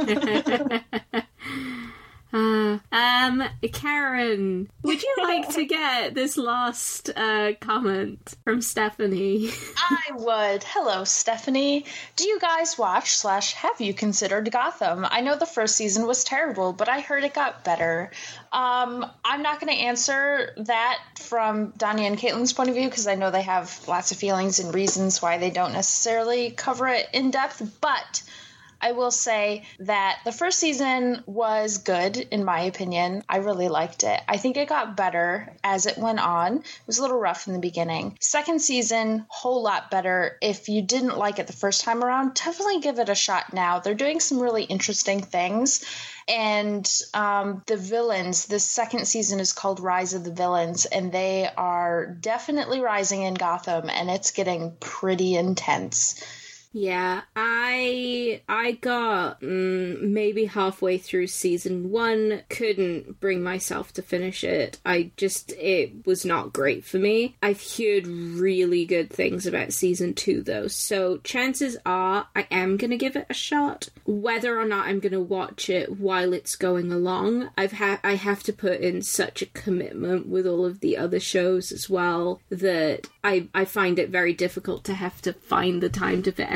Karen, would you like to get this last comment from Stephanie? I would. Hello, Stephanie. Do you guys watch / have you considered Gotham? I know the first season was terrible, but I heard it got better. I'm not going to answer that from Donnie and Caitlin's point of view because I know they have lots of feelings and reasons why they don't necessarily cover it in depth, but I will say that the first season was good, in my opinion. I really liked it. I think it got better as it went on. It was a little rough in the beginning. Second season, whole lot better. If you didn't like it the first time around, definitely give it a shot now. They're doing some really interesting things. And the villains, the second season is called Rise of the Villains, and they are definitely rising in Gotham, and it's getting pretty intense. Yeah, I got maybe halfway through season 1, couldn't bring myself to finish it. It was not great for me. I've heard really good things about season 2 though, so chances are I am gonna give it a shot. Whether or not I'm gonna watch it while it's going along, I have to put in such a commitment with all of the other shows as well that I find it very difficult to have to find the time to fit everything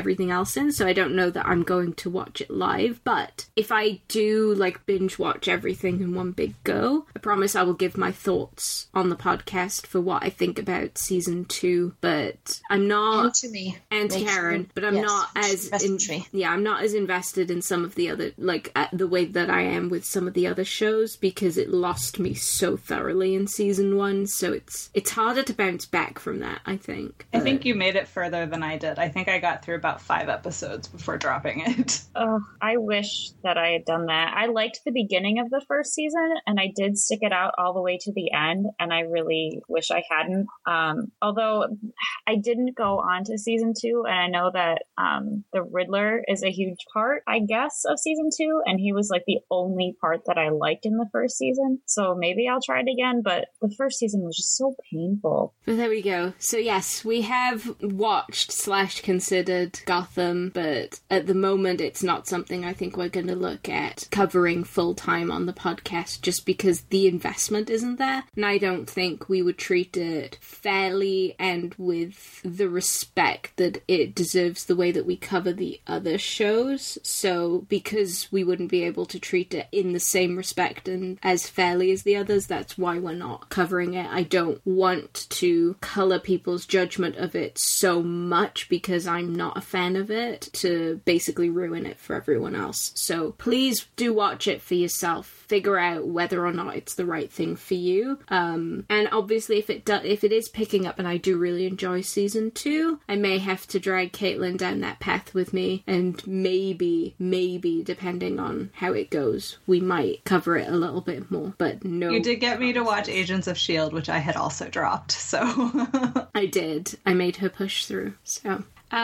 everything else in, so I don't know that I'm going to watch it live. But if I do like binge watch everything in one big go, I promise I will give my thoughts on the podcast for what I think about season 2. But I'm not, And to me. and to Karen, but I'm Yes, not as I'm not as invested in some of the other, like the way that I am with some of the other shows, because it lost me so thoroughly in season 1. So it's harder to bounce back from that, I think. I think you made it further than I did. I think I got through about 5 episodes before dropping it. Oh, I wish that I had done that. I liked the beginning of the first season, and I did stick it out all the way to the end, and I really wish I hadn't. Although I didn't go on to season 2, and I know that the Riddler is a huge part, I guess, of season 2, and he was like the only part that I liked in the first season. So maybe I'll try it again, but the first season was just so painful. But there we go. So yes, we have watched / considered Gotham, but at the moment it's not something I think we're going to look at covering full time on the podcast, just because the investment isn't there. And I don't think we would treat it fairly and with the respect that it deserves the way that we cover the other shows. So because we wouldn't be able to treat it in the same respect and as fairly as the others, that's why we're not covering it. I don't want to colour people's judgment of it so much because I'm not a fan of it to basically ruin it for everyone else. So please do watch it for yourself. Figure out whether or not it's the right thing for you. And obviously if it is picking up and I do really enjoy season 2, I may have to drag Caitlin down that path with me, and maybe depending on how it goes, we might cover it a little bit more. But no. You did get me to watch Agents of S.H.I.E.L.D., which I had also dropped, so... I did. I made her push through, so...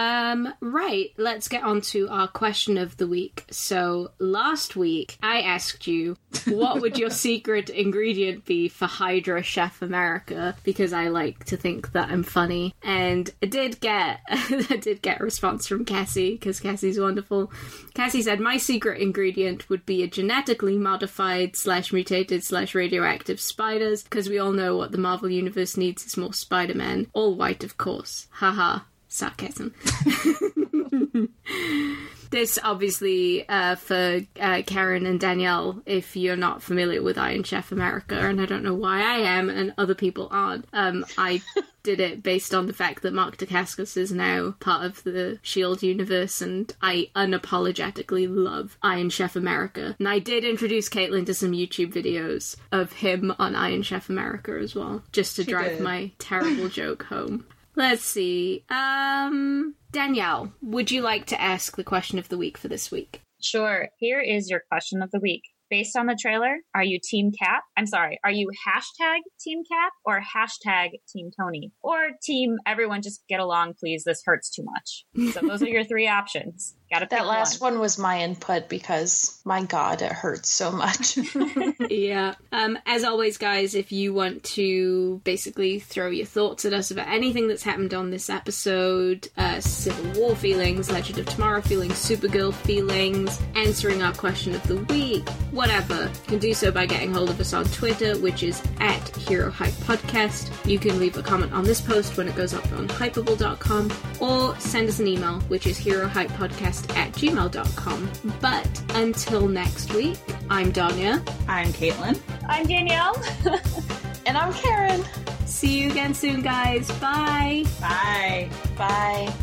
Right, let's get on to our question of the week. So last week I asked you, what would your secret ingredient be for Hydra Chef America? Because I like to think that I'm funny. And I did get a response from Cassie, because Cassie's wonderful. Cassie said, my secret ingredient would be a genetically modified / mutated / radioactive spiders, because we all know what the Marvel Universe needs is more Spider-Man. All white, of course. Haha. Sarcasm. This obviously for Karen and Danielle, if you're not familiar with Iron Chef America, and I don't know why I am and other people aren't. I did it based on the fact that Mark Dacascos is now part of the S.H.I.E.L.D. universe, and I unapologetically love Iron Chef America. And I did introduce Caitlin to some YouTube videos of him on Iron Chef America as well, just to drive my terrible joke home. Let's see. Danielle, would you like to ask the question of the week for this week? Sure. Here is your question of the week. Based on the trailer, are you Team Cap? I'm sorry, are you hashtag Team Cap or hashtag Team Tony? Or Team Everyone Just Get Along, Please, This Hurts Too Much? So those are your 3 options. Gotta pick that last one was my input because, my God, it hurts so much. Yeah. As always, guys, if you want to basically throw your thoughts at us about anything that's happened on this episode, Civil War feelings, Legend of Tomorrow feelings, Supergirl feelings, answering our question of the week, whatever, you can do so by getting hold of us on Twitter, which is @HeroHypePodcast. You can leave a comment on this post when it goes up on Hypable.com, or send us an email, which is HeroHypePodcast@gmail.com. But until next week, I'm Danya. I'm Caitlin. I'm Danielle. And I'm Karen. See you again soon, guys. Bye. Bye. Bye.